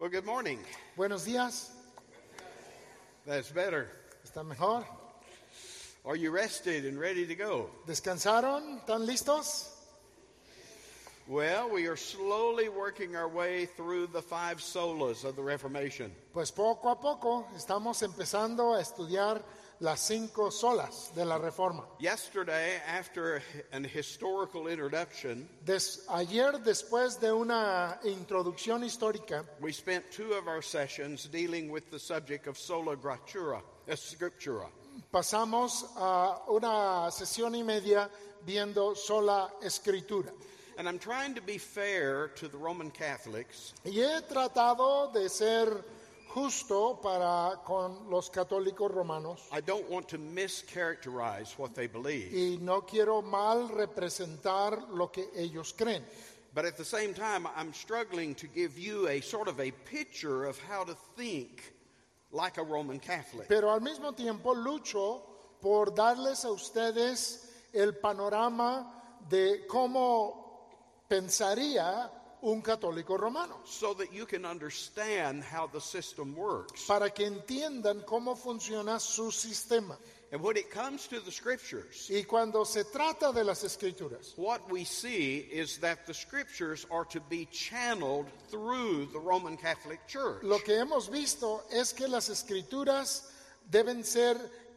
Well, good morning. Buenos días. That's better. ¿Está mejor? Are you rested and ready to go? ¿Descansaron? ¿Están listos? Well, we are slowly working our way through the 5 solas of the Reformation. Pues poco a poco estamos empezando a estudiar las 5 solas de la Reforma. Yesterday, after an historical introduction, Ayer, después de una introducción histórica, we spent 2 of our sessions dealing with the subject of sola scriptura. pasamos a una sesión y media viendo sola escritura. And I'm trying to be fair to the Roman Catholics. Y he tratado de ser justo para con los católicos romanos. I don't want to mischaracterize what they believe. Y no quiero mal representar lo que ellos creen. But at the same time, I'm struggling to give you a sort of a picture of how to think like a Roman Catholic. Pero al mismo tiempo lucho por darles a ustedes el panorama de cómo pensaría un católico romano. So that you can understand how the system works. Para que entiendan cómo funciona su sistema. And when it comes to the scriptures, Y cuando se trata de las escrituras, what we see is that the scriptures are to be channeled through the Roman Catholic Church. lo que hemos visto es que las escrituras deben ser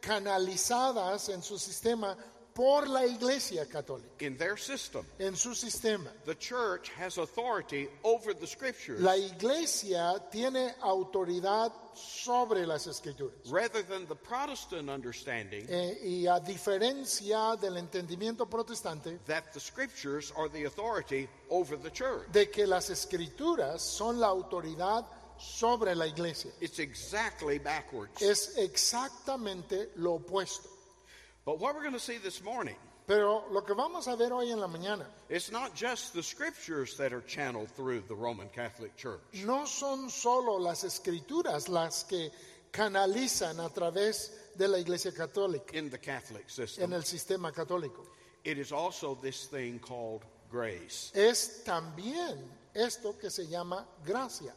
canalizadas en su sistema por la Iglesia Católica, In their system, en su sistema. the church has authority over the scriptures La Iglesia tiene autoridad sobre las escrituras. rather than the Protestant understanding Y a diferencia del entendimiento protestante, that the scriptures are the authority over the church. de que las escrituras son la autoridad sobre la Iglesia. It's exactly backwards. Es exactamente lo opuesto. But what we're going to see this morning, Pero lo que vamos a ver hoy en la mañana it's not just the scriptures that are channeled through the Roman Catholic Church. no son solo las escrituras las que canalizan a través de la Iglesia Católica, In the Catholic en system, el sistema católico. it is also this thing called grace. Es también esto que se llama gracia.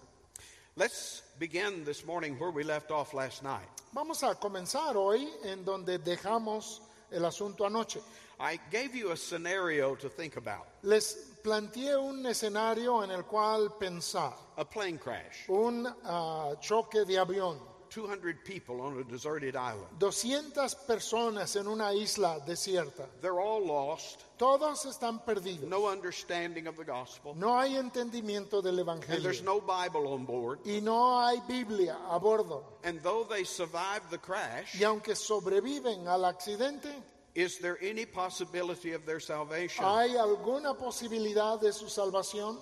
Let's begin this morning where we left off last night. Vamos a comenzar hoy en donde dejamos el asunto anoche. I gave you a scenario to think about, Les planteé un escenario en el cual pensar, a plane crash, un choque de avión, 200 people on a deserted island. 200 personas en una isla desierta. They're all lost, Todos están perdidos. no understanding of the gospel, No hay entendimiento del and Evangelio. there's no Bible on board. Y no hay Biblia a bordo. And though they survived the crash, Y aunque sobreviven al accidente, is there any possibility of their salvation? ¿hay alguna posibilidad de su salvación?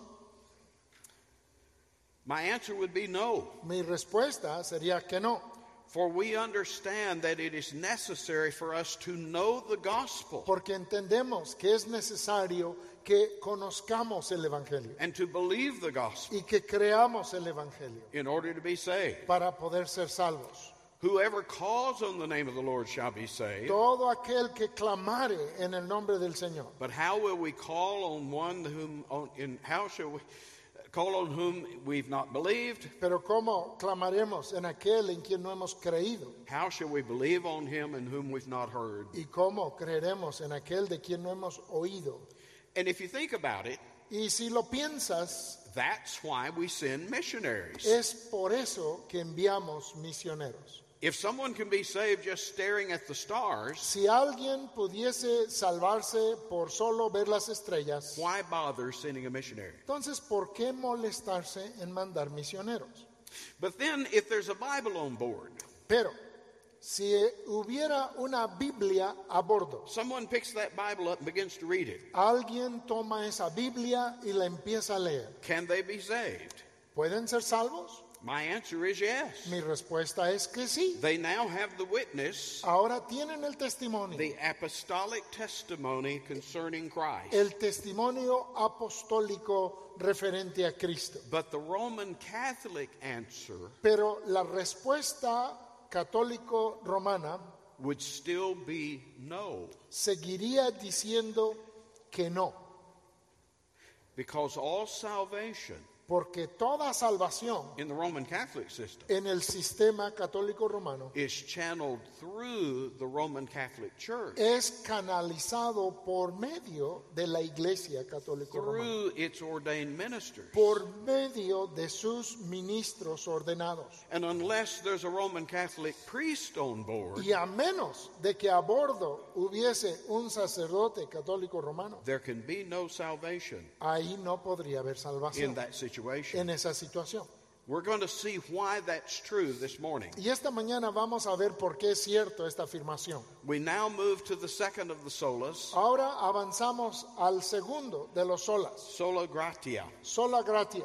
My answer would be no. Mi respuesta sería que no. For we understand that it is necessary for us to know the gospel Porque entendemos que es necesario que conozcamos el Evangelio and to believe the gospel y que creamos el Evangelio in order to be saved. para poder ser salvos. Whoever calls on the name of the Lord shall be saved. Todo aquel que clamare en el nombre del Señor. But how will we call on how shall we call on whom we've not believed? Pero ¿cómo clamaremos en aquel en quien no hemos creído? How shall we believe on him in whom we've not heard? ¿Y cómo creeremos en aquel de quien no hemos oído? And if you think about it, Y si lo piensas, that's why we send missionaries. es por eso que enviamos misioneros. If someone can be saved just staring at the stars, Si alguien pudiese salvarse por solo ver las estrellas, why bother sending a missionary? entonces ¿por qué molestarse en mandar misioneros? But then if there's a Bible on board, Pero si hubiera una Biblia a bordo, someone picks that Bible up and begins to read it, alguien toma esa Biblia y la empieza a leer, can they be saved? ¿pueden ser salvos? My answer is yes. Mi respuesta es que sí. They now have the witness, Ahora tienen el testimonio, the apostolic testimony concerning Christ. el testimonio apostólico referente a Cristo. But the Roman Catholic answer Pero la respuesta católico romana would still be no, seguiría diciendo que no, because all salvation Porque toda salvación in the Roman Catholic system en el sistema católico romano is channeled through the Roman Catholic Church, es canalizado por medio de la Iglesia Católica Romana, through its ordained ministers. por medio de sus ministros ordenados. And unless there's a Roman Catholic priest on board, Y a menos de que a bordo hubiese un sacerdote católico romano, there can be no salvation ahí no podría haber in salvación that situation. en esa situación. We're going to see why that's true this morning. Y esta mañana vamos a ver por qué es cierto esta afirmación. We now move to the second of the solas, Ahora avanzamos al segundo de los solas, sola gratia. sola gratia.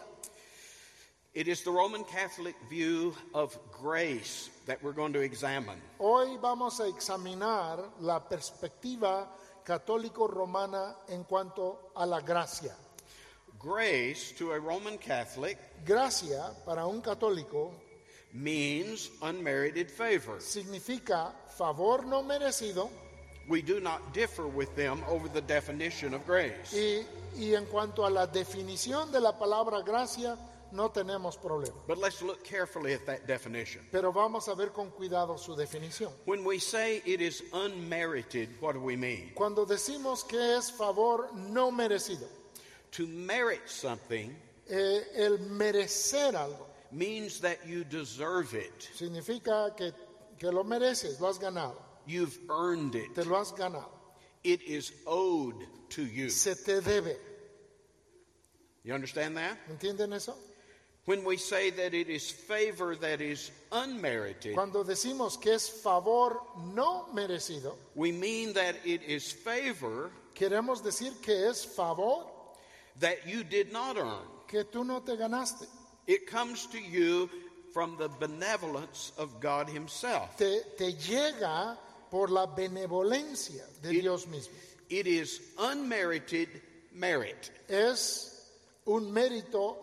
It is the Roman Catholic view of grace that we're going to examine. Hoy vamos a examinar la perspectiva católico-romana en cuanto a la gracia. Grace to a Roman Catholic Gracia para un católico means unmerited favor. significa favor no merecido We do not differ with them over the definition of grace. y en cuanto a la definición de la palabra gracia no tenemos problema. But let's look carefully at that definition. Pero vamos a ver con cuidado su definición. When we say it is unmerited, what do we mean? Cuando decimos que es favor no merecido, To merit something el merecer algo means that you deserve it. significa que lo mereces, lo has ganado, You've earned it. te lo has ganado, It is owed to you. se te debe. You understand that? ¿Entienden eso? When we say that it is favor that is unmerited, Cuando decimos que es favor no merecido, we mean that it is favor queremos decir que es favor that you did not earn. que tú no te ganaste. It comes to you from the benevolence of God Himself. Te llega por la benevolencia de Dios mismo. It is unmerited merit. Es un mérito.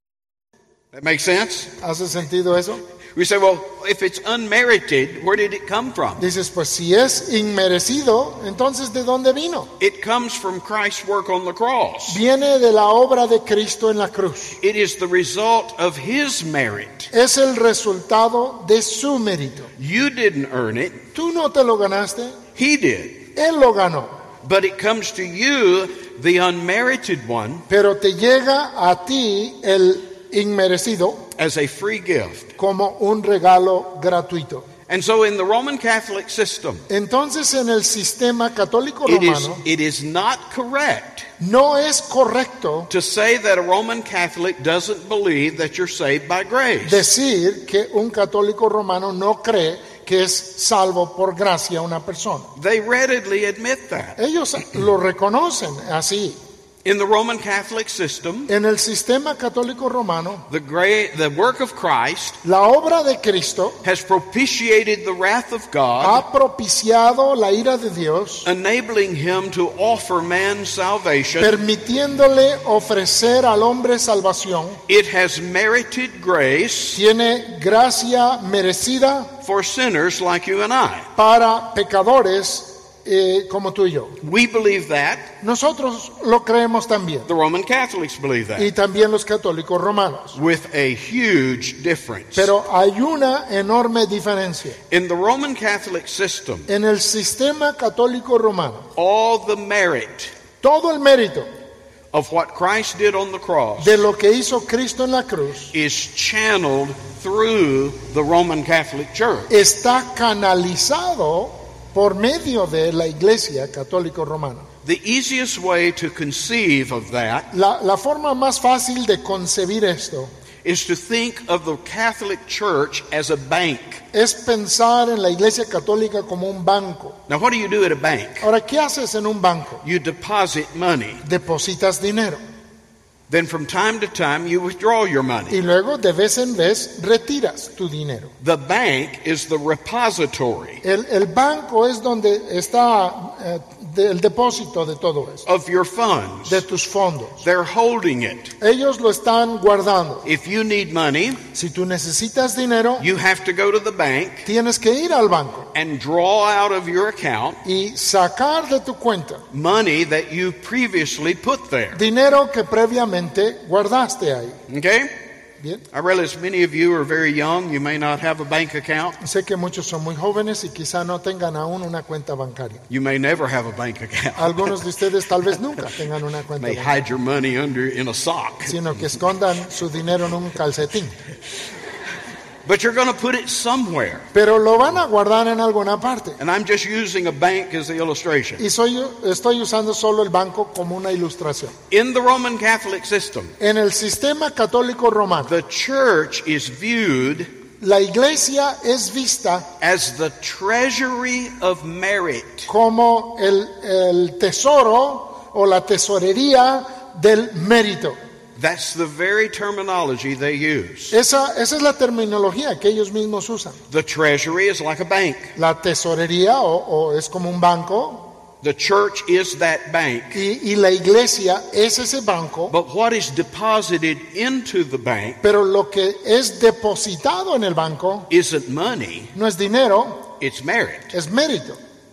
That makes sense? ¿Hace sentido eso? We say, well, if it's unmerited, where did it come from? Dices, pues si es inmerecido, entonces ¿de dónde vino? It comes from Christ's work on the cross. Viene de la obra de Cristo en la cruz. It is the result of His merit. Es el resultado de su mérito. You didn't earn it, Tú no te lo ganaste, He did. Él lo ganó. But it comes to you, the unmerited one, Pero te llega a ti el inmerecido as a free gift. como un regalo gratuito. And so in the Roman Catholic system, Entonces en el sistema católico romano it is not correct no es correcto to say that a Roman Catholic doesn't believe that you're saved by grace. decir que un católico romano no cree que es salvo por gracia una persona. They readily admit that. Ellos lo reconocen así. In the Roman Catholic system, En el sistema católico romano, the work of Christ la obra de Cristo has propitiated the wrath of God, ha propiciado la ira de Dios, enabling Him to offer man salvation. permitiéndole ofrecer al hombre salvación. It has merited grace Tiene gracia merecida for sinners like you and I. para pecadores como tú y yo. We believe that. Nosotros lo creemos también. The Roman Catholics believe that. Y también los católicos romanos. With a huge difference. Pero hay una enorme diferencia. In the Roman Catholic system, En el sistema católico romano, all the merit todo el mérito of what Christ did on the cross de lo que hizo Cristo en la cruz is channeled through the Roman Catholic Church. está canalizado por medio de la Iglesia católico romana. The easiest way to conceive of that La forma más fácil de concebir esto is to think of the Catholic Church as a bank. es pensar en la Iglesia católica como un banco. Now, what do you do at a bank? Ahora, ¿qué haces en un banco? You deposit money. Depositas dinero Then from time to time you withdraw your money. y luego de vez en vez retiras tu dinero. The bank is the repository El banco es donde está del depósito de todo esto, of your funds. de tus fondos. They're holding it. Ellos lo están guardando. If you need money, Si tú necesitas dinero, you have to go to the bank tienes que ir al banco and draw out of your account y sacar de tu cuenta money that you previously put there. dinero que previamente guardaste ahí. Okay? Bien. I realize many of you are very young. You may not have a bank account. Sé que muchos son muy jóvenes y quizá no tengan aún una cuenta bancaria. You may never have a bank account. Algunos de ustedes tal vez nunca tengan una cuenta May bancaria, hide your money in a sock. sino que escondan su dinero en un calcetín. But you're going to put it somewhere. Pero lo van a guardar en alguna parte. And I'm just using a bank as the illustration. Y estoy usando solo el banco como una ilustración. In the Roman Catholic system, En el sistema católico romano, the church is viewed la iglesia es vista as the treasury of merit. como el tesoro o la tesorería del mérito. That's the very terminology they use. Esa es la terminología que ellos mismos usan. The treasury is like a bank. La tesorería o es como un banco The church is that bank. y la iglesia es ese banco, But what is deposited into the bank pero lo que es depositado en el banco isn't money, no es dinero, it's merit. es mérito.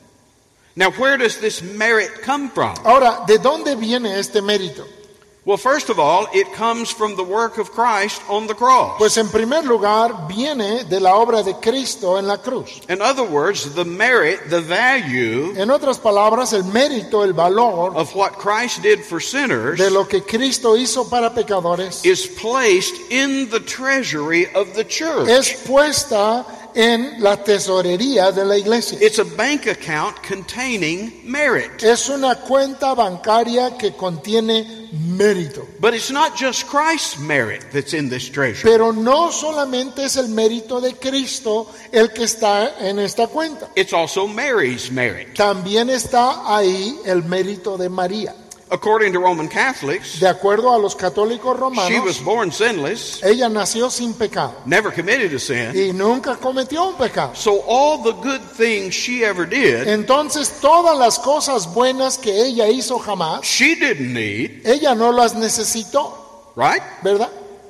Now, where does this merit come from? Ahora, ¿de dónde viene este mérito? Well, first of all, it comes from the work of Christ on the cross. Pues en primer lugar viene de la obra de Cristo en la cruz. In other words, the merit, the value En otras palabras, el mérito, el valor of what Christ did for sinners de lo que Cristo hizo para pecadores is placed in the treasury of the church. es puesta en la tesorería de la iglesia. It's a bank account containing merit. Es una cuenta bancaria que contiene mérito. But it's not just Christ's merit that's in this treasury. Pero no solamente es el mérito de Cristo el que está en esta cuenta. It's also Mary's merit. También está ahí el mérito de María. According to Roman Catholics, De acuerdo a los católicos she was romanos, born sinless, ella nació sin pecado never committed a sin. y nunca cometió un pecado. So all the good things she ever did, Entonces todas las cosas buenas que ella hizo jamás, she didn't need, ella no las necesitó, right? ¿verdad?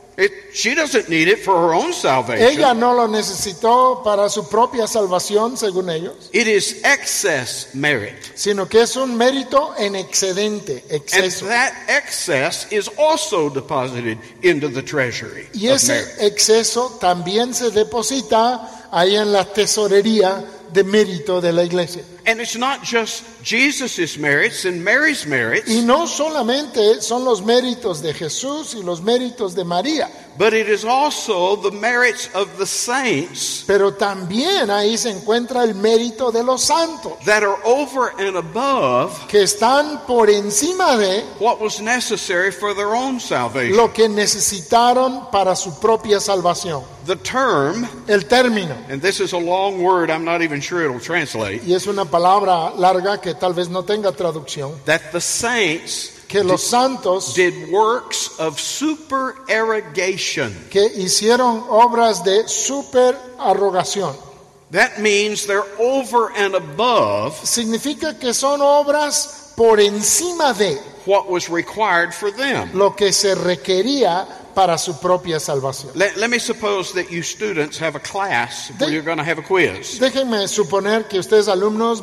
She doesn't need it for her own salvation. Ella no lo necesitó para su propia salvación, según ellos, It is excess merit. sino que es un mérito en excedente, And exceso. that excess is also deposited into the treasury Y of ese merit. exceso también se deposita ahí en la tesorería de mérito de la iglesia. And it's not just Jesus' merits and Mary's merits, Y no solamente son los méritos de Jesús y los méritos de María, but it is also the merits of the saints pero también ahí se encuentra el mérito de los santos, that are over and above que están por encima de what was necessary for their own salvation. lo que necesitaron para su propia salvación. The term, El término, and this is a long word, I'm not even sure it'll translate, y es una palabra larga que tal vez no tenga traducción, that the saints que los santos did works of supererogation. que hicieron obras de superarrogación. That means they're over and above Significa que son obras por encima de what was required for them. lo que se requería para su propia salvación. Let me suppose that you students have a class where you're going to have a quiz. Déjenme suponer que ustedes alumnos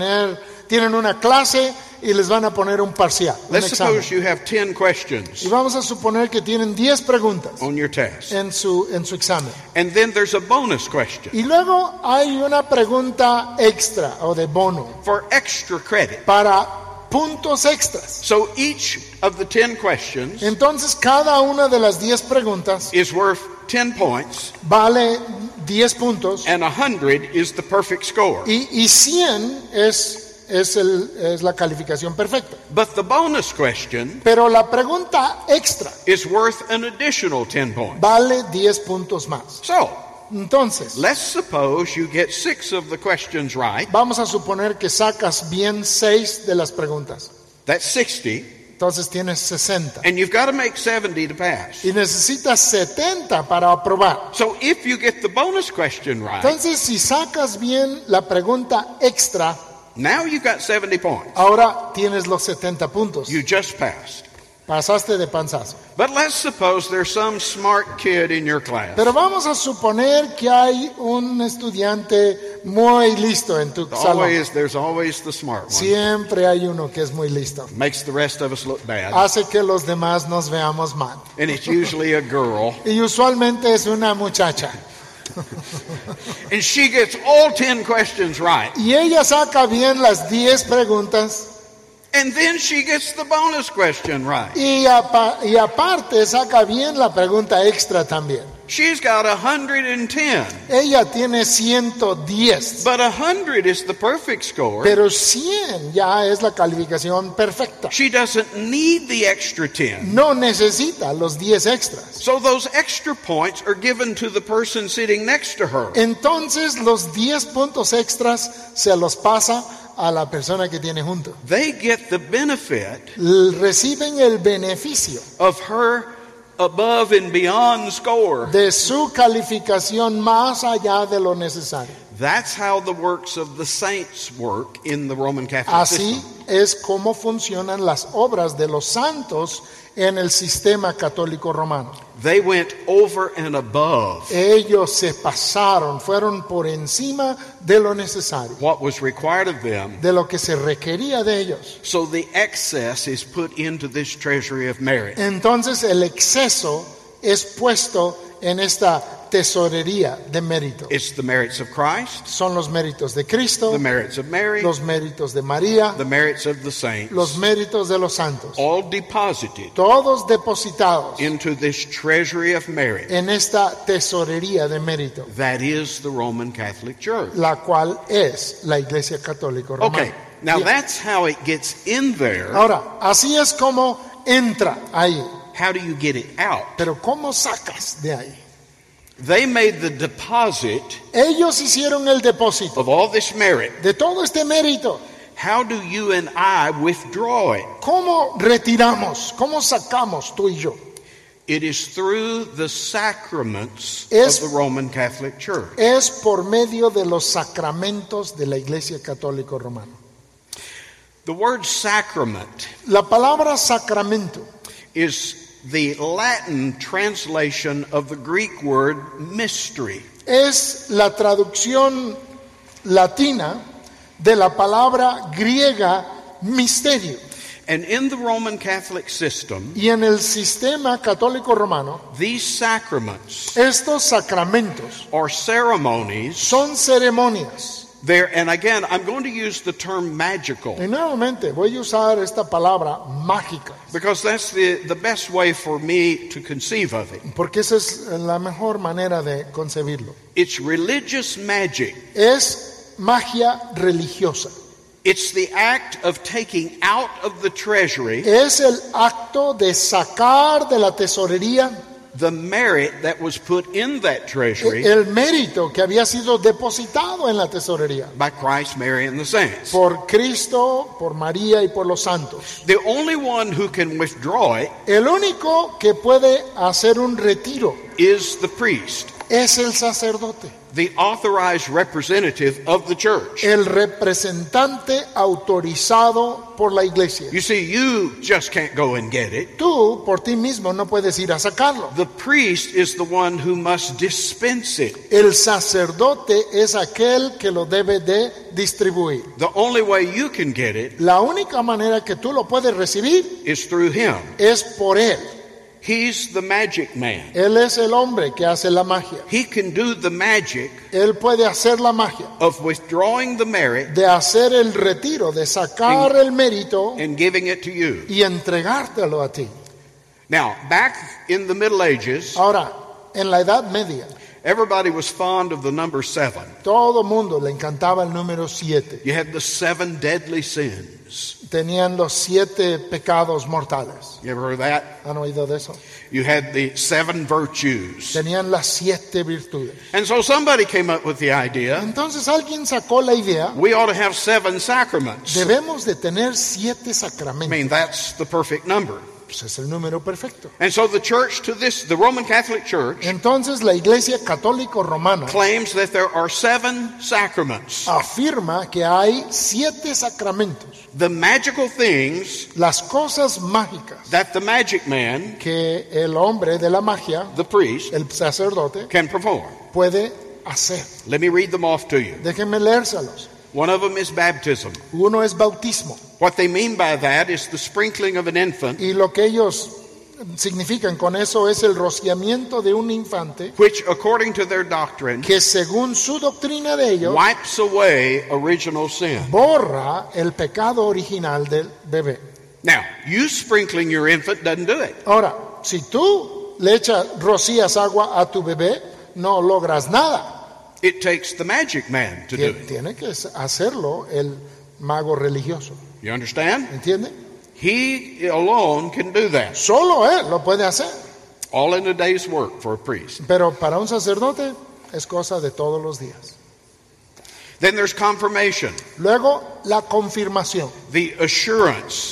tienen una clase y les van a poner un parcial, un Let's examen. suppose you have 10 questions Y vamos a suponer que tienen 10 preguntas on your test. en su examen. And then there's a bonus question Y luego hay una pregunta extra o de bono for extra credit. para puntos extras. So each of the 10 questions Entonces cada una de las 10 preguntas is worth 10 points, vale 10 puntos and 100 is the perfect score. y 100 es la calificación perfecta. But the bonus question Pero la pregunta extra is worth an additional 10 points. vale 10 puntos más. So Entonces, let's suppose you get 6 of the questions right. vamos a suponer que sacas bien 6 de las preguntas. That's 60. Entonces tienes 60. And you've got to make 70 to pass. Y necesitas 70 para aprobar. So if you get the bonus question right, Entonces, si sacas bien la pregunta extra, Now you've got 70 points. Ahora tienes los 70 puntos. You just passed. Pasaste de panzazo. But let's suppose there's some smart kid in your class. Pero vamos a suponer que hay un estudiante muy listo en tu salón. There's always the smart one. Siempre hay uno que es muy listo. Makes the rest of us look bad. Hace que los demás nos veamos mal. And it's usually a girl. Y usualmente es una muchacha. And she gets all 10 questions right. Y ella saca bien las 10 preguntas. And then she gets the bonus question right. Y aparte saca bien la pregunta extra también. She's got 110. Ella tiene 110. But 100 is the perfect score. Pero 100 ya es la calificación perfecta. She doesn't need the extra 10. No necesita los 10 extras. So those extra points are given to the person sitting next to her. Entonces los 10 puntos extras se los pasa a la persona que tiene junto. They get the benefit Reciben el beneficio of her above and beyond score. de su calificación más allá de lo necesario. That's how the works of the saints work in the Roman Catholic Así system. es como funcionan las obras de los santos en el sistema católico romano. They went over and above Ellos se pasaron, fueron por encima de lo necesario, what was required of them. de lo que se requería de ellos. So the excess is put into this treasury of merit. Entonces el exceso es puesto en esta tesorería de mérito. It's the merits of Christ, Son los méritos de Cristo, the merits of Mary, los méritos de María, the merits of the saints, los méritos de los santos, all deposited todos depositados into this treasury of merit. en esta tesorería de mérito, That is the Roman Catholic Church. la cual es la Iglesia Católica Romana. Okay, now Bien. that's how it gets in there. Ahora, así es como entra ahí, How do you get it out? pero ¿cómo sacas de ahí? They made the deposit Ellos hicieron el depósito of all this merit. de todo este mérito. How do you and I withdraw it? ¿Cómo retiramos? ¿Cómo sacamos tú y yo? It is through the sacraments Es- of the Roman Catholic Church. Es por medio de los sacramentos de la Iglesia Católica Romana. The word sacrament La palabra sacramento is the Latin translation of the Greek word mystery. es la traducción latina de la palabra griega misterio. And in the Roman Catholic system, Y en el sistema católico romano, these sacraments estos sacramentos are ceremonies. son ceremonias. And again, I'm going to use the term magical Y nuevamente voy a usar esta palabra mágica, because that's the best way for me to conceive of it. porque esa es la mejor manera de concebirlo. It's religious magic. Es magia religiosa. It's the act of taking out of the treasury Es el acto de sacar de la tesorería the merit that was put in that treasury el mérito que había sido depositado en la tesorería by Christ, Mary, and the saints. por Cristo, por María y por los santos. The only one who can withdraw it El único que puede hacer un retiro is the priest, es el sacerdote, the authorized representative of the church. el representante autorizado por la iglesia. You see, you just can't go and get it. Tú por ti mismo no puedes ir a sacarlo. The priest is the one who must dispense it. El sacerdote es aquel que lo debe de distribuir. The only way you can get it La única manera que tú lo puedes recibir is through him. es por él. He's the magic man. Él es el hombre que hace la magia. He can do the magic Él puede hacer la magia of withdrawing the merit de hacer el retiro, de sacar el mérito and giving it to you. y entregártelo a ti. Now, back in the Middle Ages, Ahora, en la Edad Media, everybody was fond of the number 7. todo mundo le encantaba el número 7. You had the 7 deadly sins. Tenían los 7 pecados mortales. You ever heard that? ¿Han oído de eso? You had the 7 virtues. Tenían las 7 virtudes. And so somebody came up with the idea, Entonces alguien sacó la idea, we ought to have 7 sacraments. debemos de tener 7 I sacramentos. mean, that's the perfect number. Pues es el número perfecto. And so the church the Roman Catholic Church Entonces la Iglesia Católica Romana claims that there are 7 sacraments. afirma que hay 7 sacramentos. The magical things Las cosas mágicas that the magic man, que el hombre de la magia, the priest, el sacerdote, can perform. puede hacer. Let me read them off to you. Déjenme leérselos. One of them is baptism. Uno es bautismo. What they mean by that is the sprinkling of an infant, Y lo que ellos significan con eso es el rociamiento de un infante which, according to their doctrine, que según su doctrina de ellos wipes away original sin. borra el pecado original del bebé. Now, you sprinkling your infant doesn't do it. Ahora, si tú rocías agua a tu bebé, no logras nada. It takes the magic man to do it. Tiene que hacerlo el mago religioso. You understand? ¿Entiende? He alone can do that. Solo él lo puede hacer. All in a day's work for a priest. Pero para un sacerdote es cosa de todos los días. Then there's confirmation, Luego, la confirmación, the assurance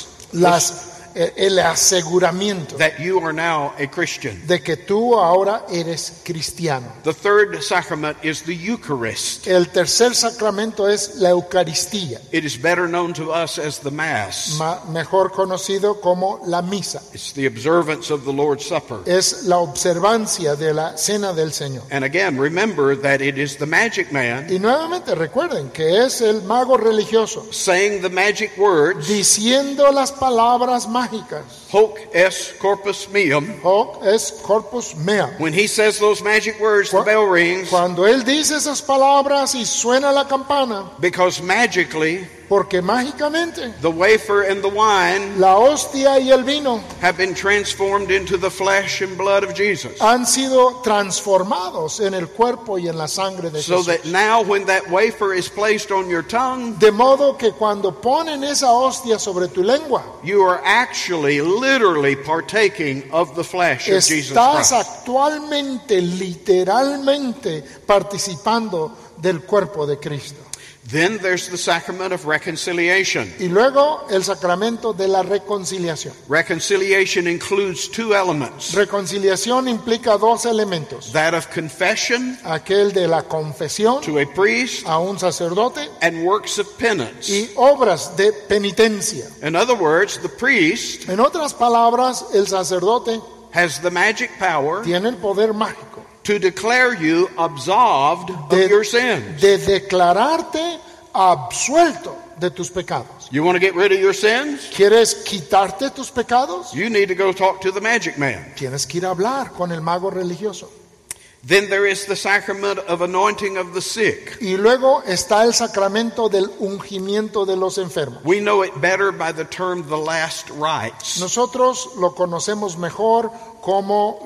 el aseguramiento that you are now a Christian. de que tú ahora eres cristiano. The third sacrament is the Eucharist. El tercer sacramento es la Eucaristía, It is better known to us as the Mass. mejor conocido como la misa. It's the observance of the Lord's Supper. Es la observancia de la cena del Señor. And again, remember that it is the magic man Y nuevamente recuerden que es el mago religioso saying the magic words, diciendo las palabras mágicas. Hoc est corpus meum. Hoc est corpus meum. When he says those magic words, the bell rings, Cuando él dice esas palabras y suena la campana, because magically porque mágicamente the wafer and the wine la hostia y el vino have been transformed into the flesh and blood of Jesus. han sido transformados en el cuerpo y en la sangre de So Jesús. that now when that wafer is placed on your tongue, De modo que cuando ponen esa hostia sobre tu lengua, you are actually literally partaking of the flesh of Jesus estás Christ. actualmente, literalmente participando del cuerpo de Cristo. Then there's the sacrament of reconciliation. Y luego el sacramento de la reconciliación. Reconciliation includes 2 elements. Reconciliación implica 2 elementos. That of confession Aquel de la confesión to a priest a un sacerdote and works of penance. y obras de penitencia. In other words, the priest En otras palabras, el sacerdote has the magic power tiene el poder mágico to declare you absolved of your sins. de declararte absuelto de tus pecados. You want to get rid of your sins? ¿Quieres quitarte tus pecados? You need to go talk to the magic man. Tienes que ir a hablar con el mago religioso. Then there is the sacrament of anointing of the sick. Y luego está el sacramento del ungimiento de los enfermos. We know it better by the term the last rites. Nosotros lo conocemos mejor como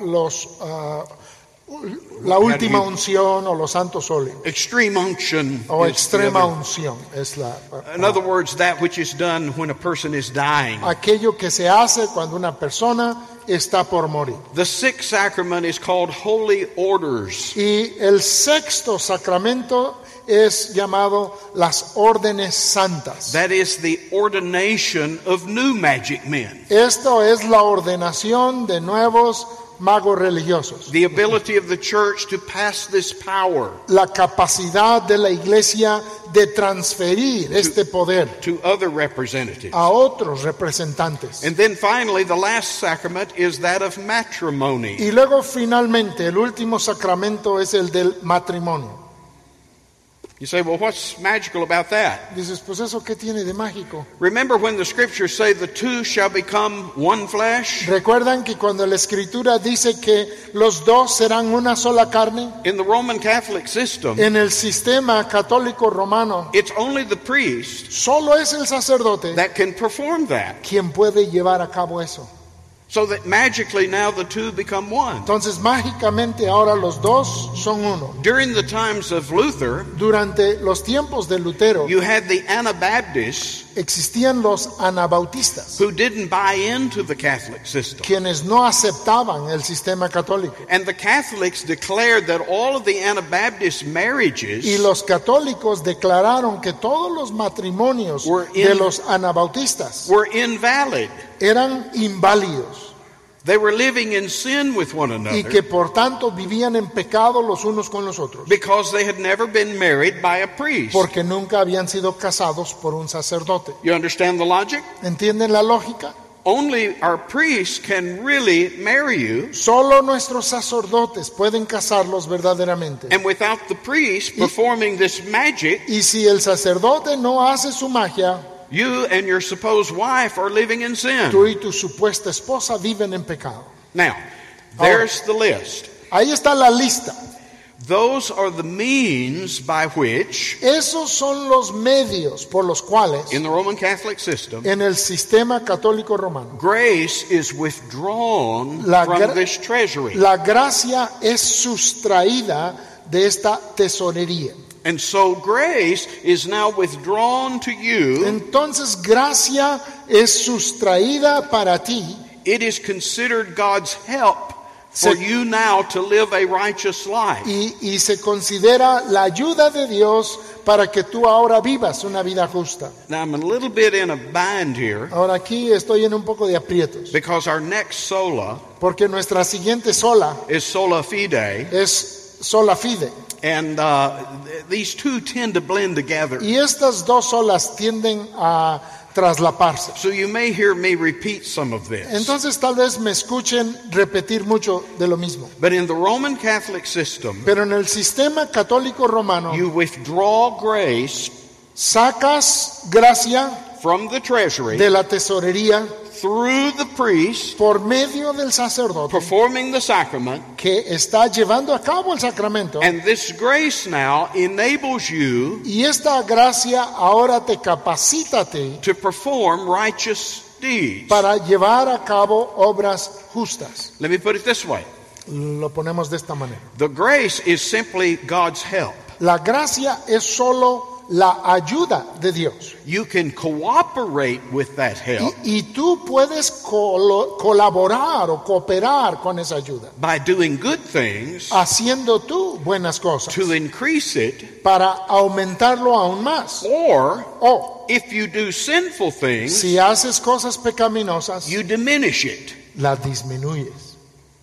la última unción o los santos óleos Extreme unction. o is the extrema other. unción es In other words, that which is done when a person is dying. aquello que se hace cuando una persona está por morir. The sixth sacrament is called holy orders. Y el sexto sacramento es llamado las órdenes santas. That is the ordination of new magic men. Esto es la ordenación de nuevos magos religiosos. The ability of the church to pass this power La capacidad de la iglesia de transferir este poder to other representatives. a otros representantes. And then finally, the last sacrament is that of matrimony. Y luego finalmente el último sacramento es el del matrimonio. You say, well, what's magical about that? Dices, pues eso qué tiene de mágico. Remember when the scriptures say the two shall become one flesh? ¿Recuerdan que cuando la escritura dice que los dos serán una sola carne? In the Roman Catholic system, En el sistema católico romano, it's only the priest solo es el sacerdote that can perform that. quien puede llevar a cabo eso. So that magically now the two become one. Entonces mágicamente ahora los dos son uno. During the times of Luther, Durante los tiempos de Lutero you had the Anabaptists existían los anabautistas, who didn't buy into the Catholic system. quienes no aceptaban el sistema católico. And the Catholics declared that all of the Anabaptist marriages Y los católicos declararon que todos los matrimonios Were de in- los anabautistas were invalid. eran inválidos They were living in sin with one y another que por tanto vivían en pecado los unos con los otros, because they had never been married by a priest. porque nunca habían sido casados por un sacerdote. You understand the logic? ¿Entienden la lógica? Only our priests can really marry you, Solo nuestros sacerdotes pueden casarlos verdaderamente. and without the priest performing this magic, Y si el sacerdote no hace su magia, you and your supposed wife are living in sin. tú y tu supuesta esposa viven en pecado. Now, there's the list. Ahí está la lista. Those are the means by which, Esos son los medios por los cuales in the Roman Catholic system, en el sistema católico romano grace is withdrawn La from gra- this treasury. la gracia es sustraída de esta tesorería. And so grace is now withdrawn to you. Entonces gracia es sustraída para ti. It is considered God's help for you now to live a righteous life. Y se considera la ayuda de Dios para que tú ahora vivas una vida justa. Now I'm a little bit in a bind here Ahora aquí estoy en un poco de aprietos, because our next sola porque nuestra siguiente sola is sola fide, es sola fide. and these two tend to blend together. Y estas dos solas tienden a traslaparse. So you may hear me repeat some of this. Entonces tal vez me escuchen repetir mucho de lo mismo. But in the Roman Catholic system, Pero en el sistema católico romano, you withdraw grace sacas gracia from the treasury de la tesorería through the priest por medio del sacerdote performing the sacrament, que está llevando a cabo el sacramento. and this grace now enables you Y esta gracia ahora te capacita a ti to perform righteous deeds. para llevar a cabo obras justas. Let me put it this way. Lo ponemos de esta manera. The grace is simply God's help. La gracia es solo la ayuda de Dios. You can cooperate with that help Y tú puedes colaborar o cooperar con esa ayuda, by doing good things haciendo tú buenas cosas to increase it, para aumentarlo aún más. or O if you do sinful things, si haces cosas pecaminosas, you diminish it. las disminuyes.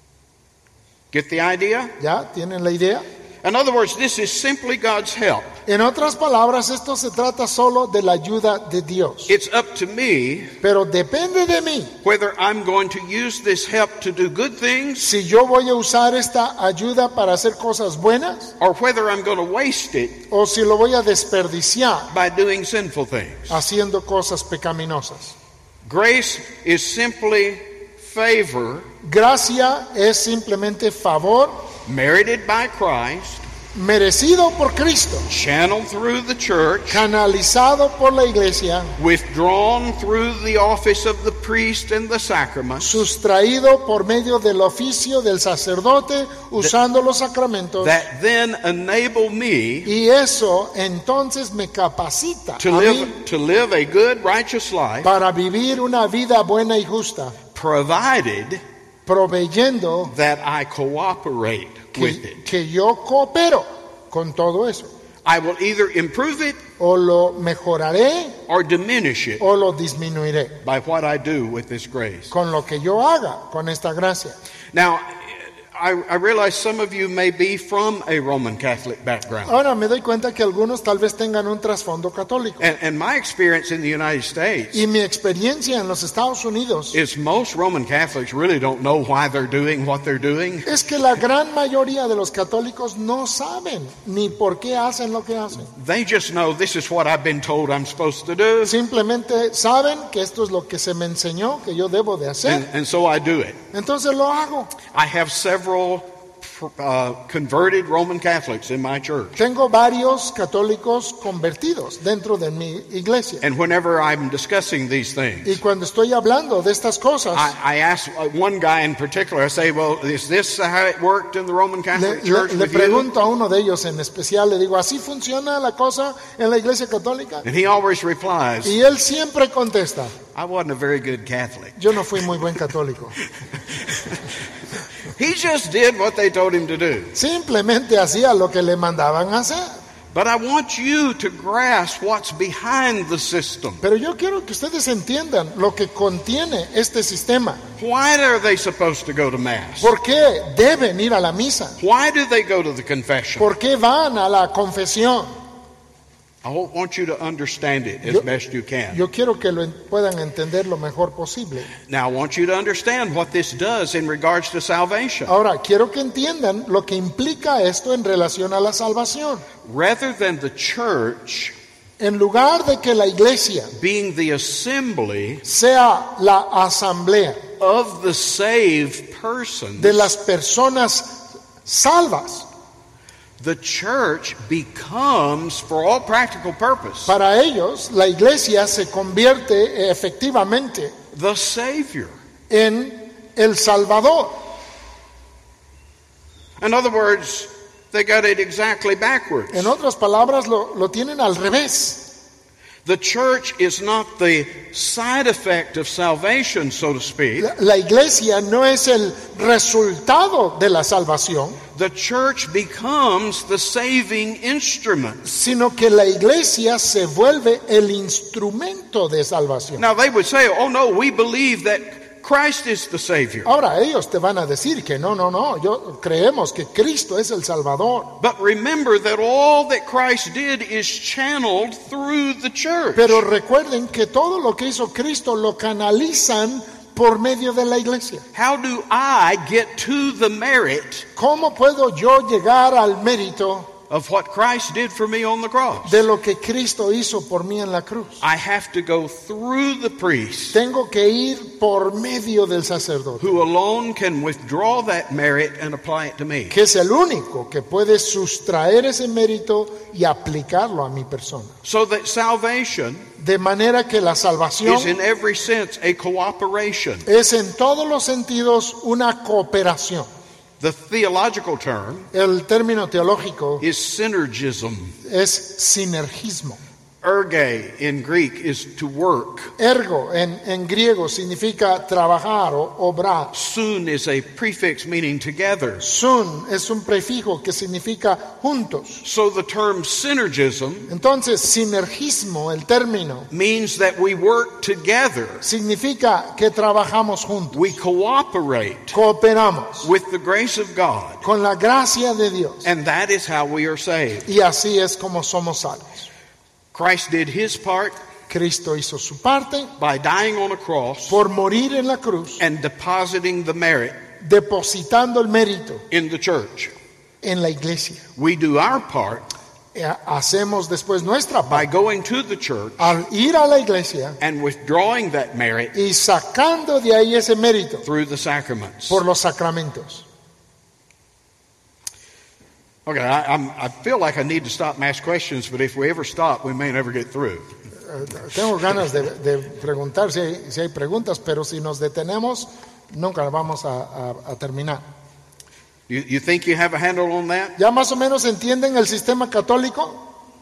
Get the idea? ¿Ya? ¿Tienen la idea? In other words, this is simply God's help. En otras palabras, esto se trata solo de la ayuda de Dios. It's up to me Pero depende de mí whether I'm going to use this help to do good things si yo voy a usar esta ayuda para hacer cosas buenas or whether I'm going to waste it o si lo voy a desperdiciar by doing sinful things. haciendo cosas pecaminosas. Grace is simply favor Gracia es simplemente favor merited by Christ, merecido por Cristo, channeled through the church, canalizado por la iglesia, withdrawn through the office of the priest and the sacraments, sustraído por medio del oficio del sacerdote usando los sacramentos. that then enable me Y eso entonces me capacita to a mí live a good, righteous life, para vivir una vida buena y justa, provided proveyendo that I cooperate with it. que yo coopero con todo eso. I will either improve it O lo mejoraré or diminish it o lo disminuiré by what I do with this grace. con lo que yo haga con esta gracia. Now, I realize some of you may be from a Roman Catholic background. Ahora me doy cuenta que algunos tal vez tengan un trasfondo católico. And my experience in the United States Y mi experiencia en los Estados Unidos is most Roman Catholics really don't know why they're doing what they're doing. es que la gran mayoría de los católicos no saben ni por qué hacen lo que hacen. They just know this is what I've been told I'm supposed to do, Simplemente saben que esto es lo que se me enseñó que yo debo de hacer. and so I do it. Entonces lo hago. I have several converted Roman Catholics in my church. Tengo varios católicos convertidos dentro de mi iglesia. And whenever I'm discussing these things, Y cuando estoy hablando de estas cosas, I ask one guy in particular, I say, well, is this how it worked in the Roman Catholic Church le with you? pregunto a uno de ellos en especial, le digo, ¿así funciona la cosa en la iglesia católica? And he always replies, Y él siempre contesta, I wasn't a very good Catholic. yo no fui muy buen católico. He just did what they told him to do. Simplemente hacía lo que le mandaban hacer. But I want you to grasp what's behind the system. Pero yo quiero que ustedes entiendan lo que contiene este sistema. Why are they supposed to go to Mass? ¿Por qué deben ir a la misa? Why do they go to the confession? ¿Por qué van a la confesión? I want you to understand it as Yo- best you can. Yo quiero que lo puedan entender lo mejor posible. Now, I want you to understand what this does in regards to salvation. Ahora, quiero que entiendan lo que implica esto en relación a la salvación. Rather than the church En lugar de que la iglesia being the assembly sea la asamblea of the saved persons, de las personas salvas, the church becomes, for all practical purpose, para ellos la iglesia se convierte efectivamente the Savior. en el Salvador. In other words, they got it exactly backwards. En otras palabras, lo tienen al revés. The church is not the side effect of salvation, so to speak. La iglesia no es el resultado de la salvación, The church becomes the saving instrument. sino que la iglesia se vuelve el instrumento de salvación. Now they would say, oh no, we believe that Christ is the Savior. Ahora ellos te van a decir que no, creemos que Cristo es el Salvador. But remember that all that Christ did is channeled through the church. Pero recuerden que todo lo que hizo Cristo lo canalizan por medio de la iglesia. How do I get to the merit ¿Cómo puedo yo llegar al mérito of what Christ did for me on the cross? de lo que Cristo hizo por mí en la cruz? I have to go through the priest, Tengo que ir por medio del sacerdote, who alone can withdraw that merit and apply it to me. que es el único que puede sustraer ese mérito y aplicarlo a mi persona. So that salvation De manera que la salvación is in every sense a cooperation. es en todos los sentidos una cooperación. The theological term El término teológico is synergism. es sinergismo. Erge in Greek is to work. Ergo en griego significa trabajar o obrar. Sun is a prefix meaning together. Sun es un prefijo que significa juntos. So the term synergism Entonces, sinergismo, el término, means that we work together. significa que trabajamos juntos, We cooperate cooperamos with the grace of God. con la gracia de Dios. And that is how we are saved. Y así es como somos salvos. Christ did his part Cristo hizo su parte by dying on a cross por morir en la cruz, and depositing the merit depositando el mérito in the church. en la iglesia. We do our part Hacemos después nuestra by parte going to the church al ir a la iglesia and withdrawing that merit y sacando de ahí ese mérito through the sacraments. por los sacramentos. Okay, I feel like I need to stop and ask questions, but if we ever stop, we may never get through. Tengo ganas de preguntar si hay preguntas, pero si nos detenemos, nunca vamos a terminar. You think you have a handle on that? ¿Ya más o menos entienden el sistema católico?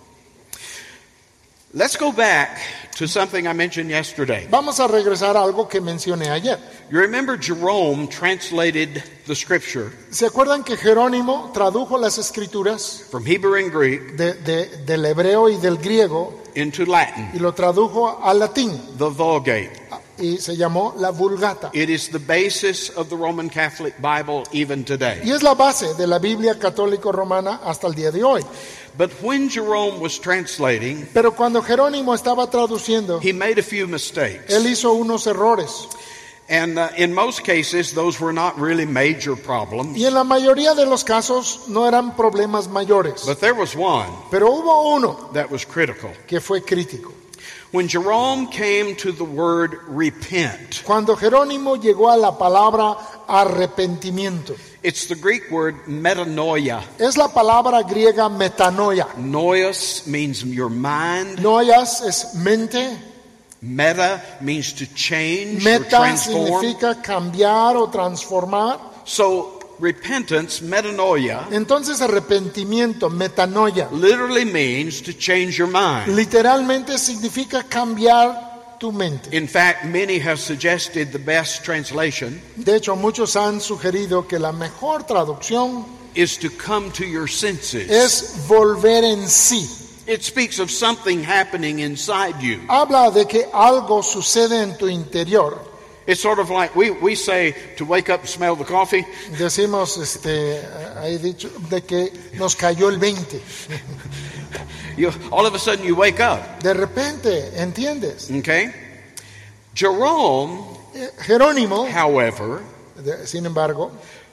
Let's go back to something I mentioned yesterday. Vamos a regresar a algo que mencioné ayer. You remember Jerome translated the scripture ¿Se acuerdan que Jerónimo tradujo las escrituras from Hebrew and Greek del hebreo y del griego into Latin, y lo tradujo al latín the Vulgate? y se llamó la Vulgata? It is the basis of the Roman Catholic Bible even today. Y es la base de la Biblia católico-romana hasta el día de hoy. But when Jerome was translating, Pero cuando Jerónimo estaba traduciendo, he made a few mistakes. él hizo unos errores. And in most cases, those were not really major problems. Y en la mayoría de los casos no eran problemas mayores. But there was one Pero hubo uno that was critical. que fue crítico. When Jerome came to the word repent, Cuando Jerónimo llegó a la palabra arrepentimiento, it's the Greek word metanoia. es la palabra griega metanoia. Noios means your mind. Noias es mente, Meta means to change or meta transform. significa cambiar o transformar. So repentance, metanoia, Entonces arrepentimiento, metanoia, literally means to change your mind. literalmente significa cambiar tu mente. In fact, many have suggested the best translation De hecho, muchos han sugerido que la mejor traducción is to come to your senses. es volver en sí. It speaks of something happening inside you. Habla de que algo sucede en tu interior. It's sort of like we say to wake up and smell the coffee. Decimos, hay dicho, de que nos cayó el 20. All of a sudden you wake up. De repente, ¿entiendes? Okay? Jerome, Jerónimo, however, sin embargo,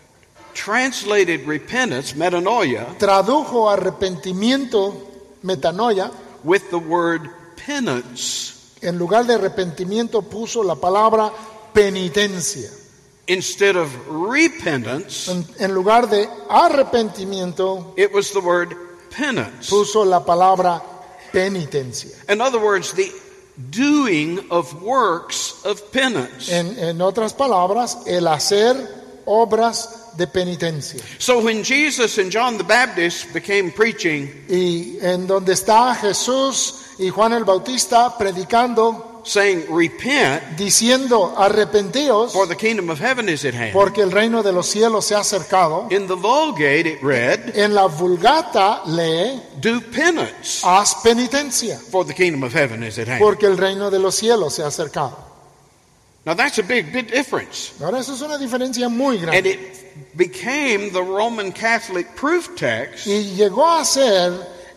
translated repentance, metanoia, tradujo arrepentimiento, metanoia, with the word penance en lugar de arrepentimiento puso la palabra penitencia. instead of repentance. En lugar de arrepentimiento It was the word penance. puso la palabra penitencia. In other words, the doing of works of penance. En otras palabras, el hacer obras de penitencia. So when Jesus and John the Baptist became preaching, Y en donde está Jesús y Juan el Bautista predicando, saying, repent, diciendo arrepentíos for the kingdom of heaven is at hand. porque el reino de los cielos se ha acercado. In the Vulgate it read, En la Vulgata lee, do penance, haz penitencia for the kingdom of heaven is at hand. porque el reino de los cielos se ha acercado. Now that's a big difference. Ahora eso es una diferencia muy And grande. it became the Roman Catholic proof text Y llegó a ser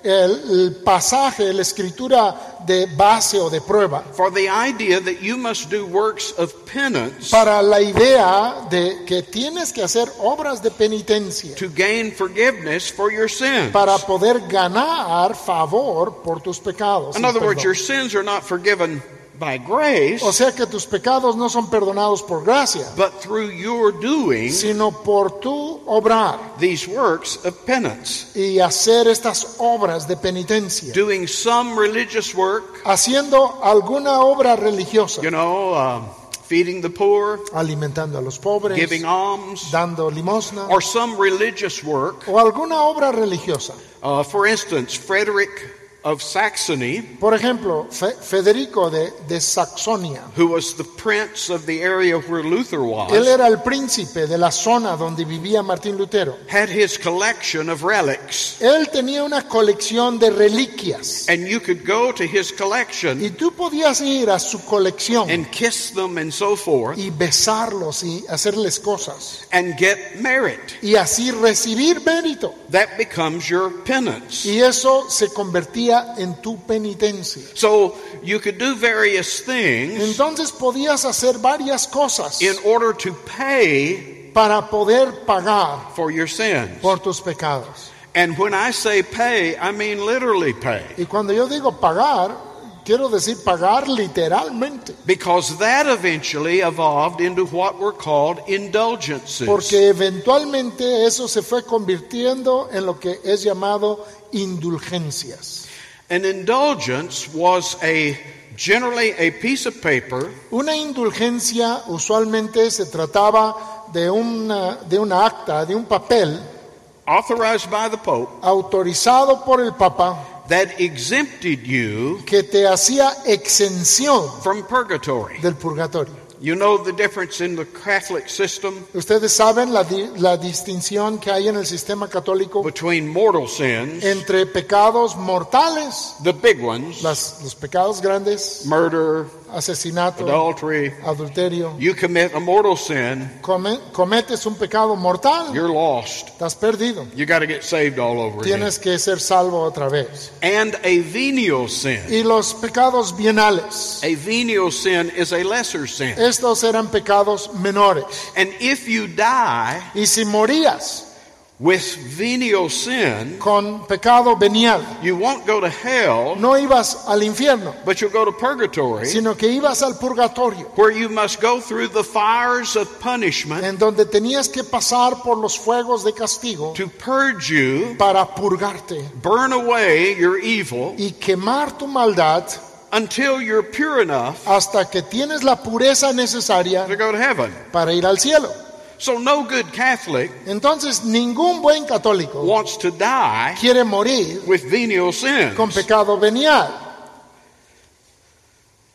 el pasaje, la escritura de base o de prueba for the idea that you must do works of penance para la idea de que tienes que hacer obras de penitencia to gain forgiveness for your sins. para poder ganar favor por tus pecados. In other words, Perdón. your sins are not forgiven by grace, O sea que tus pecados no son perdonados por gracia, but through your doing sino por tu obrar these works of penance. y hacer estas obras de penitencia, Doing some religious work, haciendo alguna obra religiosa, feeding the poor, alimentando a los pobres, giving alms, dando limosna, or some religious work. o alguna obra religiosa. For instance, Frederick of Saxony, Por ejemplo, Federico de Saxonia, who was the prince of the area where Luther was, él era el príncipe de la zona donde vivía Martín Lutero. had his collection of relics. Él tenía una colección de reliquias And you could go to his collection y tú podías ir a su colección and kiss them and so forth y besarlos y hacerles cosas and get merit. y así recibir mérito. That becomes your penance. Y eso se convertía en tu penitencia. So you could do various things Entonces podías hacer varias cosas in order to pay para poder pagar for your sins. por tus pecados. And when I say pay, I mean literally pay. Y cuando yo digo pagar, quiero decir pagar literalmente. Because that eventually evolved into what were called indulgences. Porque eventualmente eso se fue convirtiendo en lo que es llamado indulgencias. An indulgence was generally a piece of paper Una indulgencia usualmente se trataba de una acta, de un papel authorized by the Pope autorizado por el Papa that exempted you que te hacía exención from purgatory. del purgatorio. You know the difference in the Catholic system Ustedes saben la distinción que hay en el sistema católico between mortal sins, entre pecados mortales, the big ones, los pecados grandes, murder, asesinato, adultery. adulterio. You commit a mortal sin, Cometes un pecado mortal, you're lost. estás perdido. You got to get saved all over again. Tienes que ser salvo otra vez. And a venial sin. Y los pecados bienales, A venial sin is a lesser sin. estos eran pecados menores. And if you die Y si morías with venial sin, con pecado venial, you won't go to hell, no ibas al infierno, but you'll go to purgatory, sino que ibas al purgatorio, where you must go through the fires of punishment en donde tenías que pasar por los fuegos de castigo to purge you, para purgarte burn away your evil, y quemar tu maldad until you're pure enough hasta que tienes la pureza necesaria to go to heaven. para ir al cielo. So no good Catholic Entonces ningún buen católico wants to die quiere morir with venial sins. con pecado venial.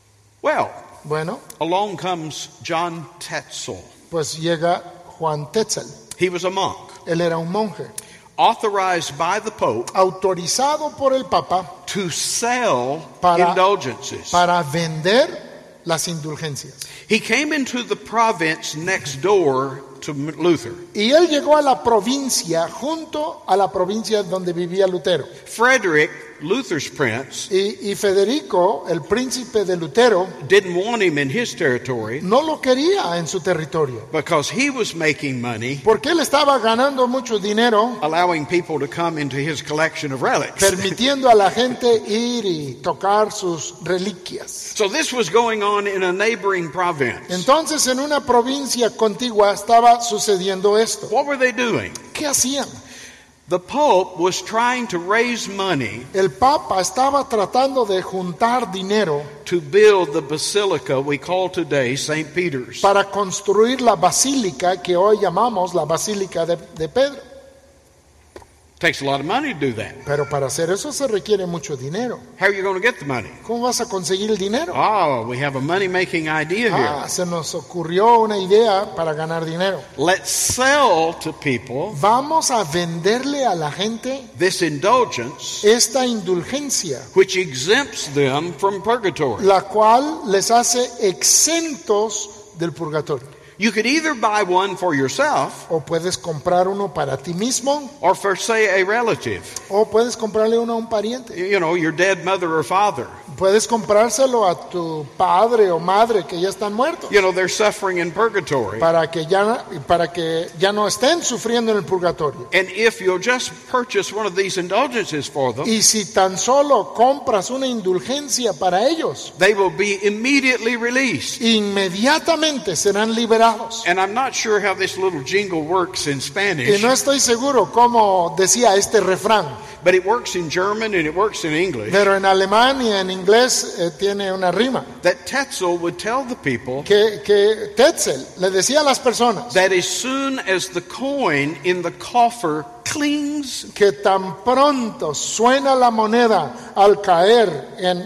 Well, Bueno, along comes John Tetzel. pues llega Juan Tetzel. He was a monk, Él era un monje, authorized by the Pope autorizado por el Papa to sell Para- indulgences. para vender las indulgencias. He came into the province next door to Luther. Y él llegó a la provincia, junto a la provincia donde vivía Lutero. Frederick, Luther's prince, Y Federico, el príncipe de Lutero, didn't want him in his territory no lo quería en su territorio, because he was making money porque él estaba ganando mucho dinero, allowing people to come into his collection of relics. permitiendo a la gente ir y tocar sus reliquias. So this was going on in a neighboring province. Entonces, en una provincia contigua estaba sucediendo esto. What were they doing? ¿Qué hacían? The Pope was trying to raise money El Papa estaba tratando de juntar dinero to build the basilica we call today St. Peter's. para construir la basílica que hoy llamamos la Basílica de Pedro. Takes a lot of money to do that. Pero para hacer eso se requiere mucho dinero. How are you going to get the money? ¿Cómo vas a conseguir el dinero? Oh, we have a money-making idea here. Se nos ocurrió una idea para ganar dinero. Let's sell to people Vamos a venderle a la gente this indulgence esta indulgencia, which exempts them from purgatory. la cual les hace exentos del purgatorio. You could either buy one for yourself O puedes comprar uno para ti mismo, or for, say, a relative. o puedes comprarle uno a un pariente. You know, your dead mother or father. Puedes comprárselo a tu padre o madre que ya están muertos, You know, they're suffering in purgatory. para que ya no estén sufriendo en el purgatorio. And if you'll just purchase one of these indulgences for them, Y si tan solo compras una indulgencia para ellos, they will be immediately released. inmediatamente serán liberados. And I'm not sure how this little jingle works in Y Spanish, no estoy seguro cómo decía este refrán, but it works in German and it works in English. pero en alemán y en inglés tiene una rima. That Tetzel would tell the people Que Tetzel le decía a las personas that as soon as the coin in the coffer clings, que tan pronto suena la moneda al caer en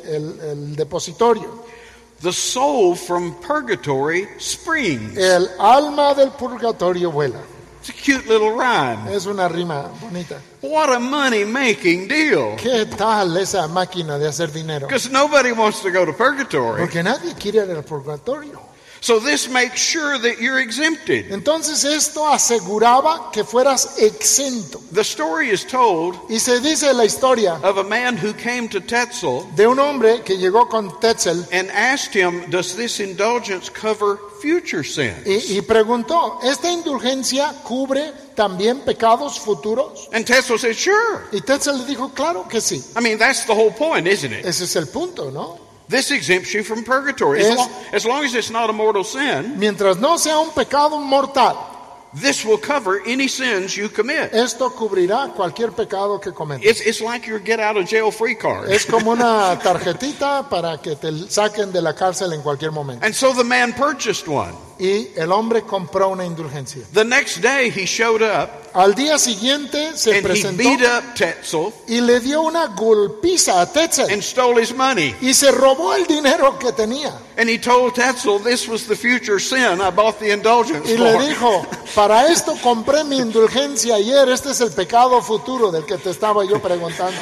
el depositorio, the soul from purgatory springs. el alma del purgatorio vuela. It's a cute little rhyme. Es una rima bonita. What a money-making deal. ¿Qué tal esa máquina de hacer dinero? Because nobody wants to go to purgatory. Porque nadie quiere ir al purgatorio. So this makes sure that you're exempted. Entonces esto aseguraba que fueras exento. The story is told Y se dice la historia of a man who came to Tetzel de un hombre que llegó con Tetzel and asked him, does this indulgence cover future sins? y preguntó, ¿esta indulgencia cubre también pecados futuros? And Tetzel said, sure. Y Tetzel le dijo, claro que sí. I mean, that's the whole point, isn't it? Ese es el punto, ¿no? This exempts you from purgatory. As long as it's not a mortal sin, Mientras no sea un pecado mortal, this will cover any sins you commit. esto cubrirá cualquier pecado que cometas. It's like your get out of jail free card. Es como una tarjetita para que te saquen de la cárcel en cualquier momento. And so the man purchased one. Y el hombre compró una indulgencia. The next day he showed up Al día siguiente se and he presentó beat up Tetzel y le dio una golpiza a Tetzel and stole his money. y se robó el dinero que tenía. And he told Tetzel this was the future sin I bought the indulgence Y le for. dijo, para esto compré mi indulgencia ayer, este es el pecado futuro del que te estaba yo preguntando.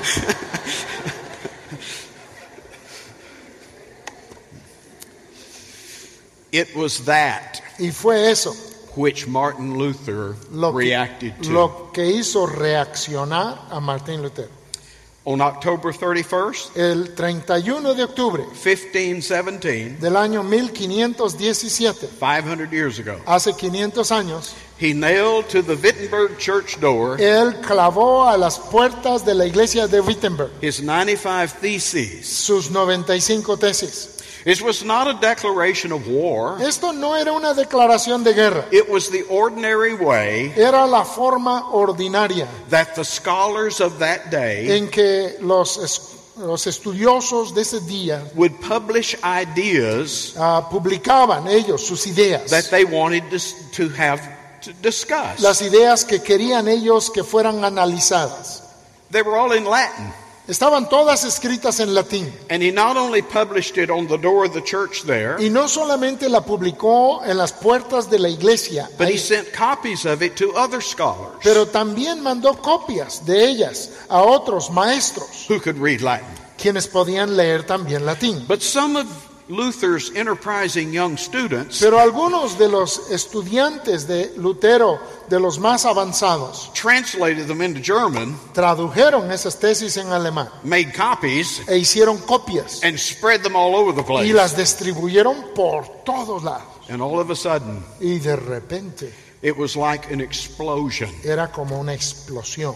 It was that Y fue eso which Martin Luther lo reacted to. que hizo reaccionar a Martín Lutero. On October 31st, El 31 de octubre 1517, del año 1517, 500 years ago, hace 500 años, he nailed to the Wittenberg church door él clavó a las puertas de la iglesia de Wittenberg his 95 theses. sus 95 tesis. It was not a declaration of war. Esto no era una declaración de guerra, It was the ordinary way era la forma ordinaria that the scholars of that day en que los estudiosos de ese día would publish ideas publicaban ellos sus ideas, that they wanted to have to discuss. las ideas que querían ellos que fueran analizadas. They were all in Latin. Estaban todas escritas en latín. And he not only published it on the door of the church there, Y no solamente la publicó en las puertas de la iglesia, but he ahí, sent copies of it to other scholars pero también mandó copias de ellas a otros maestros, who could read Latin. quienes podían leer también latín. But some of Luther's enterprising young students Pero algunos de los estudiantes de Lutero, de los más avanzados, translated them into German, tradujeron esas tesis en alemán made copies, e hicieron copias and spread them all over the y place. las distribuyeron por todos lados. And all of a sudden, Y de repente it was like an explosion. era como una explosión.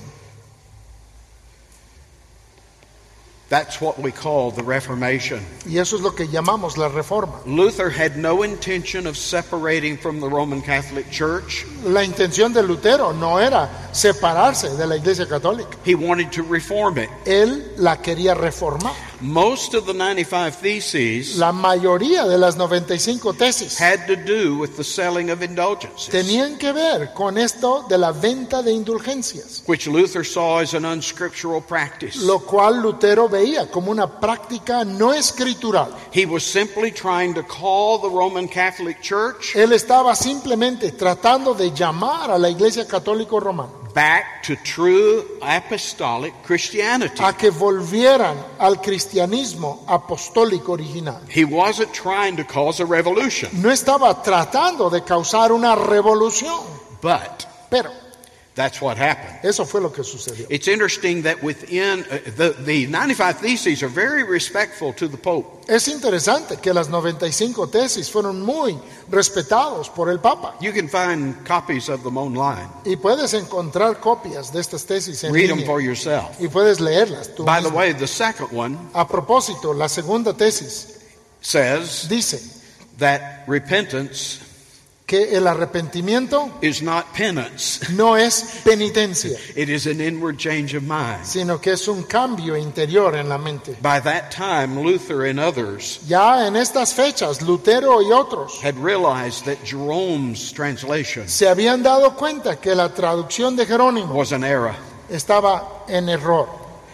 That's what we call the Reformation. Y eso es lo que llamamos la reforma. Luther had no intention of separating from the Roman Catholic Church. La intención de Lutero no era separarse de la Iglesia Católica. He wanted to reform it. Él la quería reformar. Most of the 95 Theses La mayoría de las 95 tesis had to do with the selling of indulgences, tenían que ver con esto de la venta de indulgencias, which Luther saw as an unscriptural practice. lo cual Lutero veía como una práctica no escritural. He was simply trying to call the Roman Catholic Church Él estaba simplemente tratando de llamar a la Iglesia Católica Romana back to true apostolic Christianity. a que volvieran al cristianismo apostólico original. He wasn't trying to cause a revolution, No estaba tratando de causar una revolución, but pero that's what happened. eso fue lo que sucedió. It's interesting that within the 95 Theses are very respectful to the Pope. Es interesante que las 95 tesis fueron muy respetados por el Papa. You can find copies of them online. Y puedes encontrar copias de estas tesis en Read them línea for yourself. y puedes leerlas tú By the mismo. way, the second one A propósito, la segunda tesis says dice that repentance que el arrepentimiento is not penance. no es penitencia, It is an inward change of mind. sino que es un cambio interior en la mente. By that time, Luther and others Ya en estas fechas, Lutero y otros had realized that Jerome's translation se habían dado cuenta que la traducción de Jerónimo was an error. estaba en error.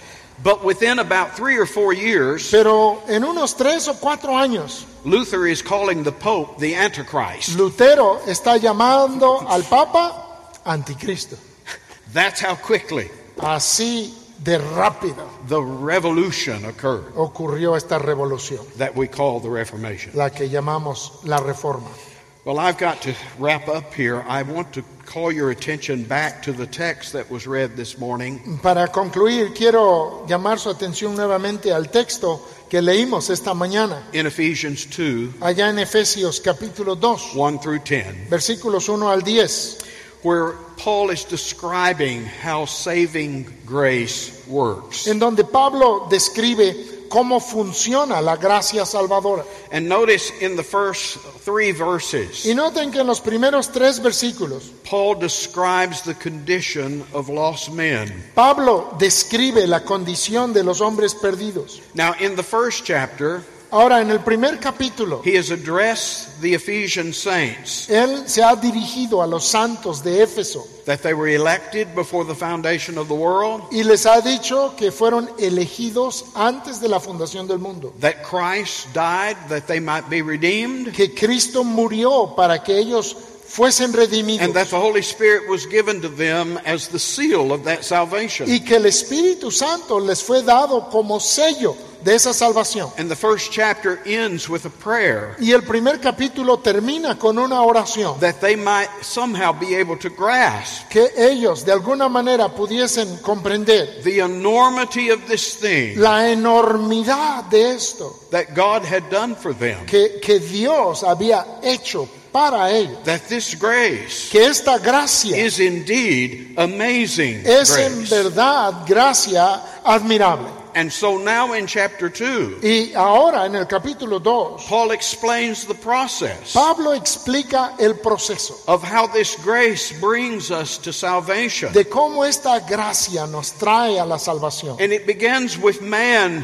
But within about 3 or 4 years, Pero en unos 3 o 4 años, Luther is calling the Pope the Antichrist. Lutero está llamando al Papa anticristo. That's how quickly Así de rápido the revolution occurred ocurrió esta revolución, that we call the Reformation. la que llamamos la reforma. Well, I've got to wrap up here. I want to call your attention back to the text that was read this morning. Para concluir, quiero llamar su atención nuevamente al texto que leímos esta mañana, In Ephesians 2, allá en Efesios capítulo 2, 1 through 10, versículos 1 al 10, where Paul is describing how saving grace works. en donde Pablo describe cómo funciona la gracia salvadora. And notice in the first 3 verses, Y noten que en los primeros 3 versículos, Paul describes the condition of lost men. Pablo describe la condición de los hombres perdidos. Now, in the first chapter, Ahora, en el primer capítulo, he has addressed the Ephesian saints, él se ha dirigido a los santos de Éfeso that they were elected before the foundation of the world, y les ha dicho que fueron elegidos antes de la fundación del mundo, that Christ died that they might be redeemed, que Cristo murió para que ellos fuesen redimidos and that the Holy Spirit was given to them as the seal of that salvation. y que el Espíritu Santo les fue dado como sello de esa salvación. And the first chapter ends with a prayer Y el primer capítulo termina con una oración, that they might somehow be able to grasp que ellos de alguna manera pudiesen comprender the enormity of this thing la enormidad de esto that God had done for them, que Dios había hecho para ellos, that this grace que esta gracia is indeed amazing es en grace. verdad gracia admirable. And so now in chapter 2, Y ahora en el capítulo 2, Paul explains the process Pablo explica el proceso of how this grace brings us to salvation. de cómo esta gracia nos trae a la salvación. And it begins with man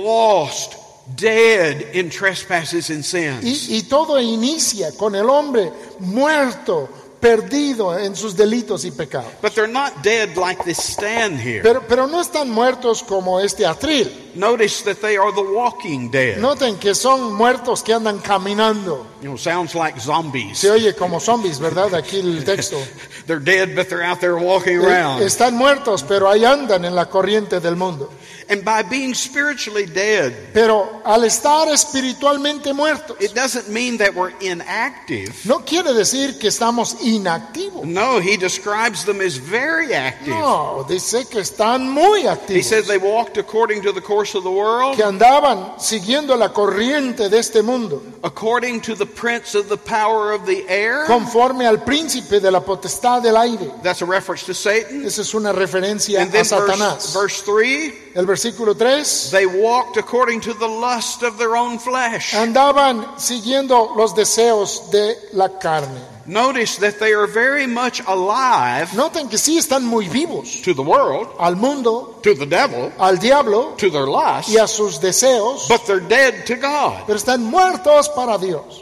lost, dead in trespasses and sins. Y todo inicia con el hombre muerto perdido en sus delitos y pecados. But they're not dead like this stand here. Pero no están muertos como este atril. Notice that they are the walking dead. Noten que son muertos que andan caminando. You know, sounds like zombies. Se oye como zombies, ¿verdad? Aquí el texto. They're dead, but they're out there walking around. Están muertos, pero ahí andan en la corriente del mundo. And by being spiritually dead, Pero al estar espiritualmente muertos, it doesn't mean that we're inactive. no quiere decir que estamos inactivos. No, he describes them as very active. No, dice que están muy He activos. says they walked according to the course of the world, Que andaban siguiendo la corriente de este mundo, according to the prince of the power of the air. conforme al príncipe de la potestad del aire. That's a reference to Satan. Esa es una referencia And a then Satanás. verse 3, El versículo 3. they walked according to the lust of their own flesh. Andaban siguiendo los deseos de la carne. Notice that they are very much alive Noten que sí están muy vivos to the world, al mundo, to the devil, al diablo to their lust, y a sus deseos, but they're dead to God. pero están muertos para Dios,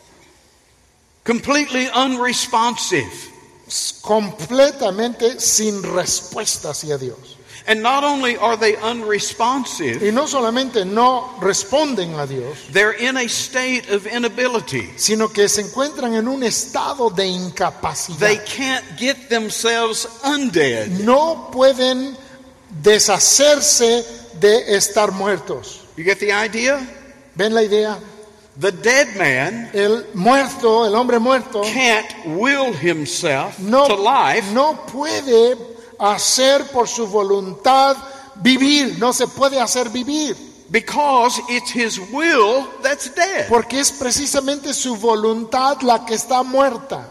Completely unresponsive. completamente sin respuesta hacia Dios. And not only are they unresponsive, Y no solamente no responden a Dios, they're in a state of inability. sino que se encuentran en un estado de incapacidad. They can't get themselves undead. No pueden deshacerse de estar muertos. You get the idea? ¿Ven la idea? The dead man El muerto, el hombre muerto, can't will himself no, to life no puede hacer por su voluntad vivir, no se puede hacer vivir, because it's his will that's dead. porque es precisamente su voluntad la que está muerta.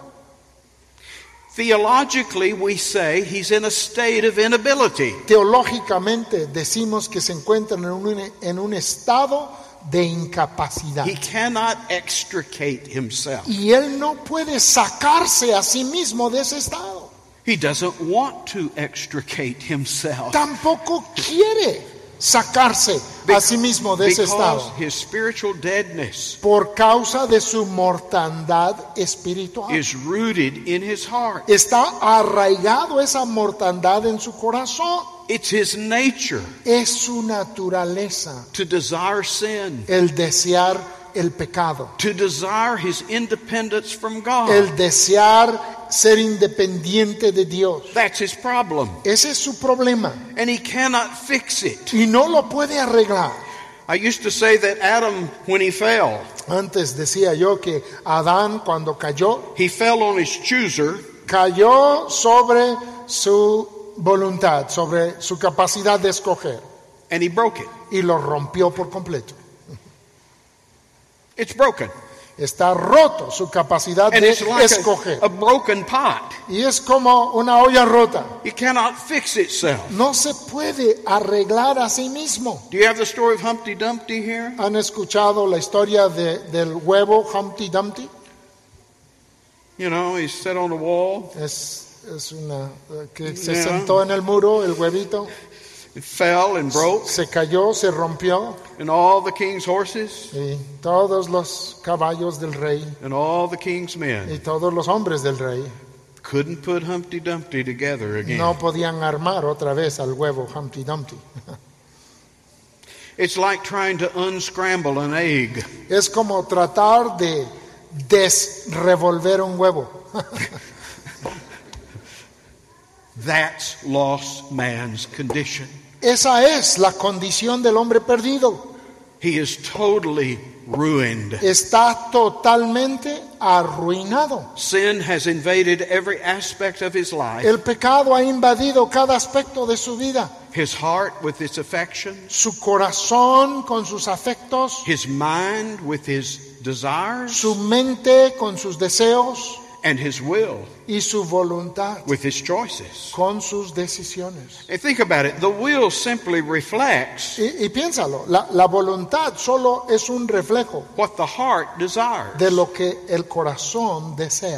Theologically, we say he's in a state of inability. Teológicamente decimos que se encuentran en un estado de incapacidad. He cannot extricate himself. Y él no puede sacarse a sí mismo de ese estado. He doesn't want to extricate himself Tampoco quiere sacarse a sí mismo de ese because estado his spiritual deadness por causa de su mortandad espiritual. is rooted in his heart. Está arraigado esa mortandad en su corazón. It's his nature Es su naturaleza to desire sin, el desear el pecado, to desire his independence from God. el desear ser independiente de Dios. That's his problem. Ese es su problema And he cannot fix it. y no lo puede arreglar. I used to say that Adam, when he fell, Antes decía yo que Adán cuando cayó, he fell on his chooser cayó sobre su voluntad, sobre su capacidad de escoger and he broke it. y lo rompió por completo. It's broken. Está roto su capacidad And de it's like escoger. a broken pot. Y es como una olla rota. It cannot fix itself. No se puede arreglar a sí mismo. Do you have the story of Humpty Dumpty here? ¿Han escuchado la historia del huevo Humpty Dumpty? You know, he's set on the wall. Es una que se Yeah. sentó en el muro, el huevito, It fell and broke. se cayó, se rompió And all the king's horses y todos los caballos del rey and all the king's y men todos los hombres del rey couldn't put Humpty Dumpty together again. no podían armar otra vez al huevo Humpty Dumpty. It's like trying to unscramble an egg. Es como tratar de desrevolver un huevo. That's lost man's condition. Esa es la condición del hombre perdido. He is totally ruined. Está totalmente arruinado. Sin has invaded every aspect of his life. El pecado ha invadido cada aspecto de su vida. His heart with its affections, Su corazón con sus afectos, his mind with his desires, su mente con sus deseos and his will y su voluntad with his choices. con sus decisiones. And think about it. The will simply reflects Y piénsalo, la voluntad solo es un reflejo what the heart desires. de lo que el corazón desea.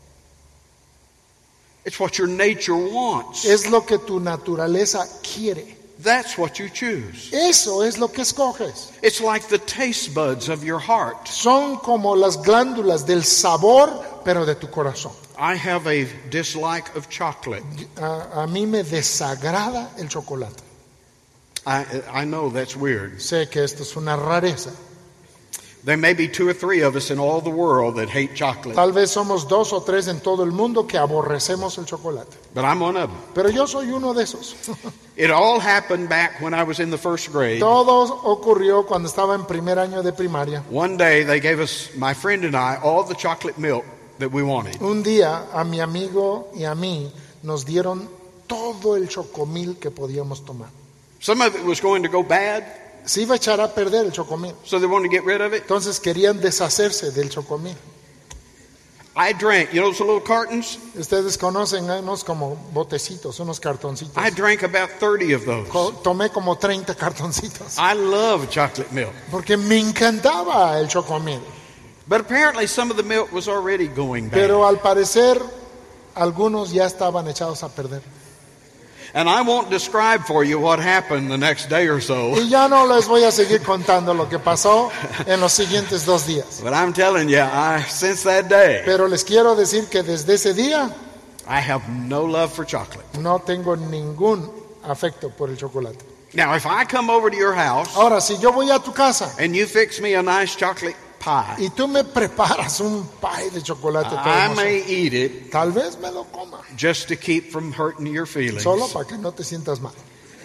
It's what your nature wants. Es lo que tu naturaleza quiere. That's what you choose. Eso es lo que escoges. It's like the taste buds of your heart. Son como las glándulas del sabor, pero de tu corazón. I have a dislike of chocolate. A mí me desagrada el chocolate. I know that's weird. Sé que esto es una rareza. There may be 2 or 3 of us in all the world that hate chocolate, Tal vez somos 2 o 3 en todo el mundo que aborrecemos el chocolate. but I'm one of them. Pero yo soy uno de esos. It all happened back when I was in the first grade. Todo ocurrió cuando estaba en primer año de primaria. One day they gave us, my friend and I, all the chocolate milk that we wanted. Un día a mi amigo y a mí nos dieron todo el chocomil que podíamos tomar. Some of it was going to go bad, Se iba a echar a perder el chocomil. so they wanted to get rid of it. Entonces querían deshacerse del chocomil. I drank, you know those little cartons? Ustedes conocen unos como botecitos, unos cartoncitos. I drank about 30 of those. Tomé como 30 cartoncitos. I love chocolate milk. Porque me encantaba el chocomil. But apparently some of the milk was already going bad. Pero al parecer algunos ya estaban echados a perder. And I won't describe for you what happened the next day or so. Y ya no les voy a seguir contando lo que pasó en los siguientes 2 días. But I'm telling you, since that day, Pero les quiero decir que desde ese día I have no love for chocolate. no tengo ningún afecto por el chocolate. Now, if I come over to your house Ahora, si yo voy a tu casa and you fix me a nice chocolate pie, y tú me preparas un pie de chocolate todo I hermoso, may eat it tal vez me lo coma, just to keep from hurting your feelings. solo para que no te sientas mal.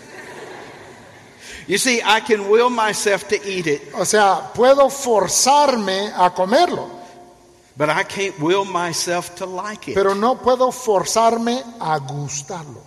You see, I can will myself to eat it, O sea, puedo forzarme a comerlo, but I can't will myself to like it. pero no puedo forzarme a gustarlo.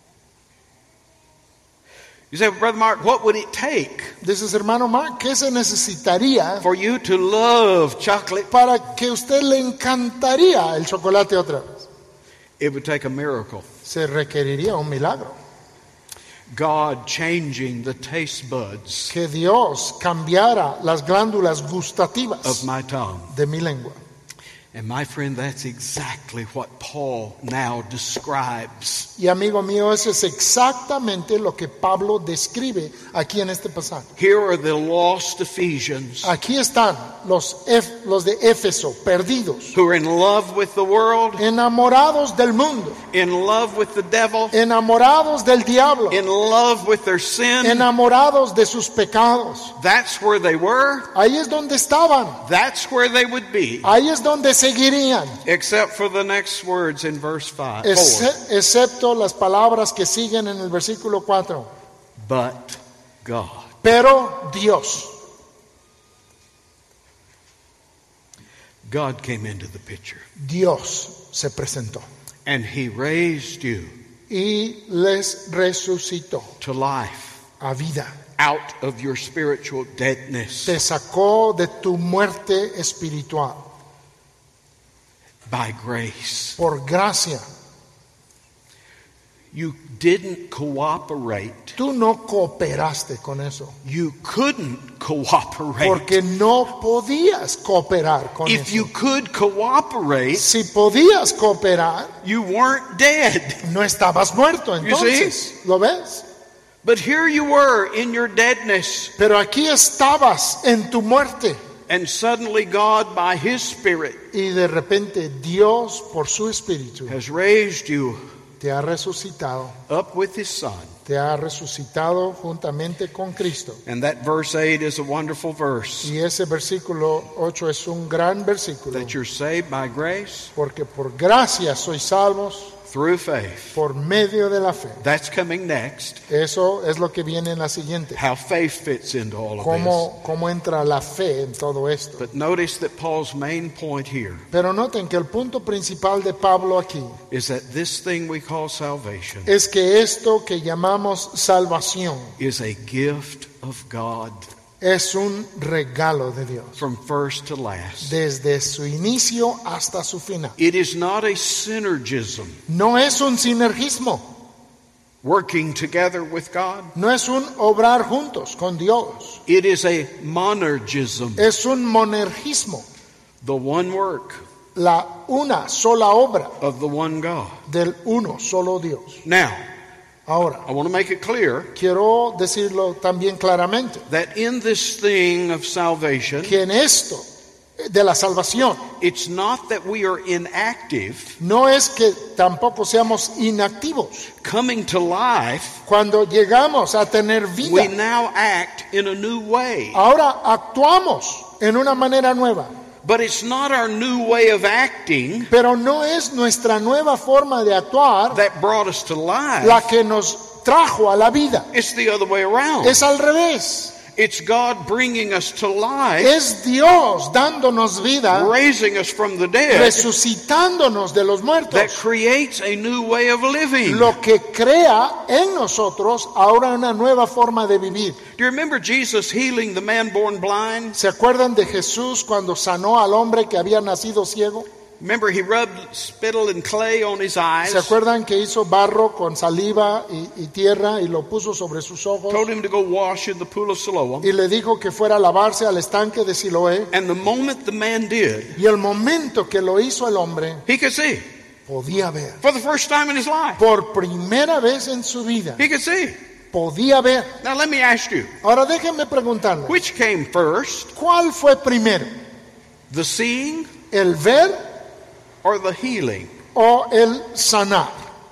You say, Brother Mark, what would it take Dices, hermano Mark, ¿qué se necesitaría for you to love chocolate? para que a usted le encantaría el chocolate otra vez? It would take a miracle. Se requeriría un milagro. God changing the taste buds Que Dios cambiara las glándulas of gustativas my tongue. de mi lengua. And my friend, that's exactly what Paul now describes. Y amigo mío, eso es exactamente lo que Pablo describe aquí en este pasaje. Here are the lost Ephesians Aquí están los de Éfeso, perdidos, who are in love with the world, enamorados del mundo, in love with the devil, enamorados del diablo, in love with their sin. enamorados de sus pecados. That's where they were. Ahí es donde estaban, That's where they would be. ahí es donde seguirían, Except for the next words in verse 4. excepto las palabras que siguen en el versículo 4. But God. Pero Dios. God came into the picture. Dios se presentó And He raised you y les resucitó to life a vida. out of your spiritual deadness Te sacó de tu muerte espiritual by grace. por gracia. You didn't cooperate. Tú no cooperaste con eso You couldn't cooperate. porque no podías cooperar con If eso. you could cooperate, Si podías cooperar, you weren't dead. no estabas muerto You entonces. ¿Lo ves? But here you were in your deadness, Pero aquí estabas en tu muerte and suddenly God, by His Spirit, y de repente Dios por su espíritu has raised you te ha resucitado. up with His Son. Te ha resucitado juntamente con Cristo. And that verse 8 is a wonderful verse. Y ese versículo 8 es un gran versículo. That you're saved by grace Porque por gracia sois salvos through faith. por medio de la fe. That's coming next. Eso es lo que viene en la siguiente. How faith fits into all of this. ¿Cómo entra la fe en todo esto? But notice that Paul's main point here Pero noten que el punto principal de Pablo aquí is that this thing we call salvation es que esto que llamamos salvación is a gift of God es un regalo de Dios. from first to last. Desde su inicio hasta su final. It is not a synergism, No es un sinergismo. working together with God. No es un obrar juntos con Dios. It is a monergism, Es un monergismo. the one work Una sola obra of the one God. del uno solo Dios. Now, Ahora, I want to make it clear quiero decirlo también claramente, that in this thing of salvation, que en esto de la salvación. It's not that we are inactive. No es que tampoco seamos inactivos. Coming to life, Cuando llegamos a tener we vida, now act in a new way. ahora actuamos en una manera nueva. But it's not our new way of acting Pero no es nuestra nueva forma de actuar that brought us to life. la que nos trajo a la vida. It's the other way around. Es al revés. It's God bringing us to life, Es Dios dándonos vida, raising us from the dead, resucitándonos de los that muertos, creates a new way of living. lo que crea en nosotros ahora una nueva forma de vivir. Do you remember Jesus healing the man born blind? ¿Se acuerdan de Jesús cuando sanó al hombre que había nacido ciego? Remember he rubbed spittle and clay on his eyes, ¿Se acuerdan que hizo barro con saliva y tierra y lo puso sobre sus ojos? told him to go wash in the pool of Siloam. Y le dijo que fuera a lavarse al estanque de Siloé. And the moment the man did, Y el momento que lo hizo el hombre, he could see. podía ver. For the first time in his life, Por primera vez en su vida, he could see. podía ver. Now let me ask you, Ahora déjenme preguntarle, which came first, ¿cuál fue primero? the seeing ¿El ver or the healing? o el sanar?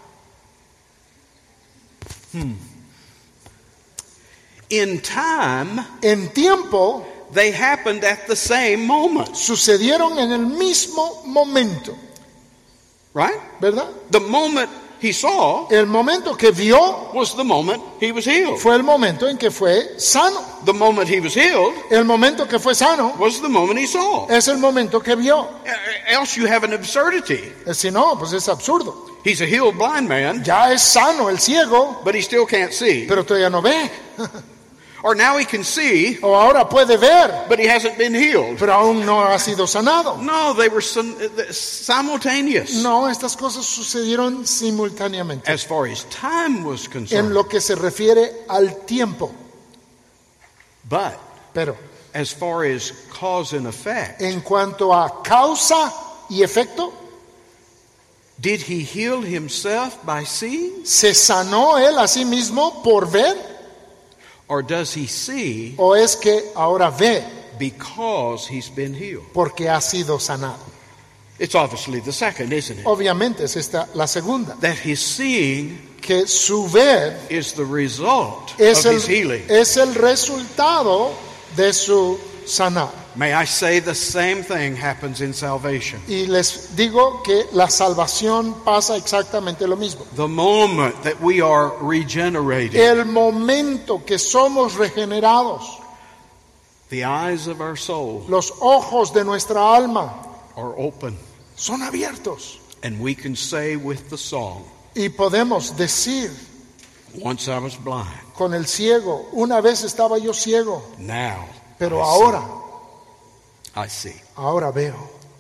In time, En tiempo they happened at the same moment, sucedieron en el mismo momento, right? ¿verdad? The moment he saw El momento que vio was the moment he was healed. fue el momento en que fue sano. The moment he was healed El momento que fue sano was the moment he saw. es el momento que vio. Else you have an absurdity. Si no, pues es absurdo. He's a healed blind man, Ya es sano el ciego, but he still can't see. pero todavía no ve. Or now he can see, O ahora puede ver, but he hasn't been healed. pero aún no ha sido sanado. No, they were simultaneous. No, estas cosas sucedieron simultáneamente. As far as time was En concerned. lo que se refiere al tiempo. But Pero as far as cause and effect, en cuanto a causa y efecto, did he heal himself by seeing? ¿se sanó él a sí mismo por ver? Or does he see ¿O es que ahora ve because he's been healed? porque ha sido sanado? It's obviously the second, isn't it? Obviamente es esta la segunda. That his seeing Que su ver is the result es of his healing. es el resultado de su sanar. May I say the same thing happens in salvation. Y les digo que la salvación pasa exactamente lo mismo. The moment that we are regenerated, El momento que somos regenerados, the eyes of our soul los ojos de nuestra alma are open, son abiertos. and we can say with the song, Y podemos decir once I was blind, con el ciego, una vez estaba yo ciego, now pero I ahora, I see. ahora veo.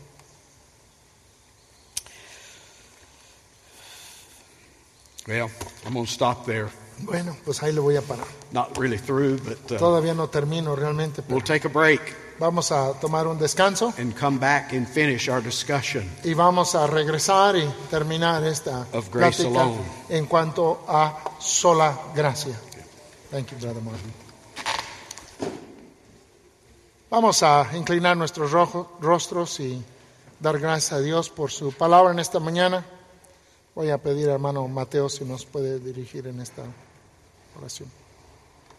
Well, I'm going to stop there. Bueno, pues ahí le voy a parar. Not really through, but Todavía no termino realmente, we'll pero take a break vamos a tomar un descanso and come back and finish our discussion. y vamos a regresar y terminar esta Of grace plática alone. en cuanto a sola gracia. Thank you, Brother Martin. Vamos a inclinar nuestros rostros y dar gracias a Dios por su palabra en esta mañana. Voy a pedir al hermano Mateo si nos puede dirigir en esta oración.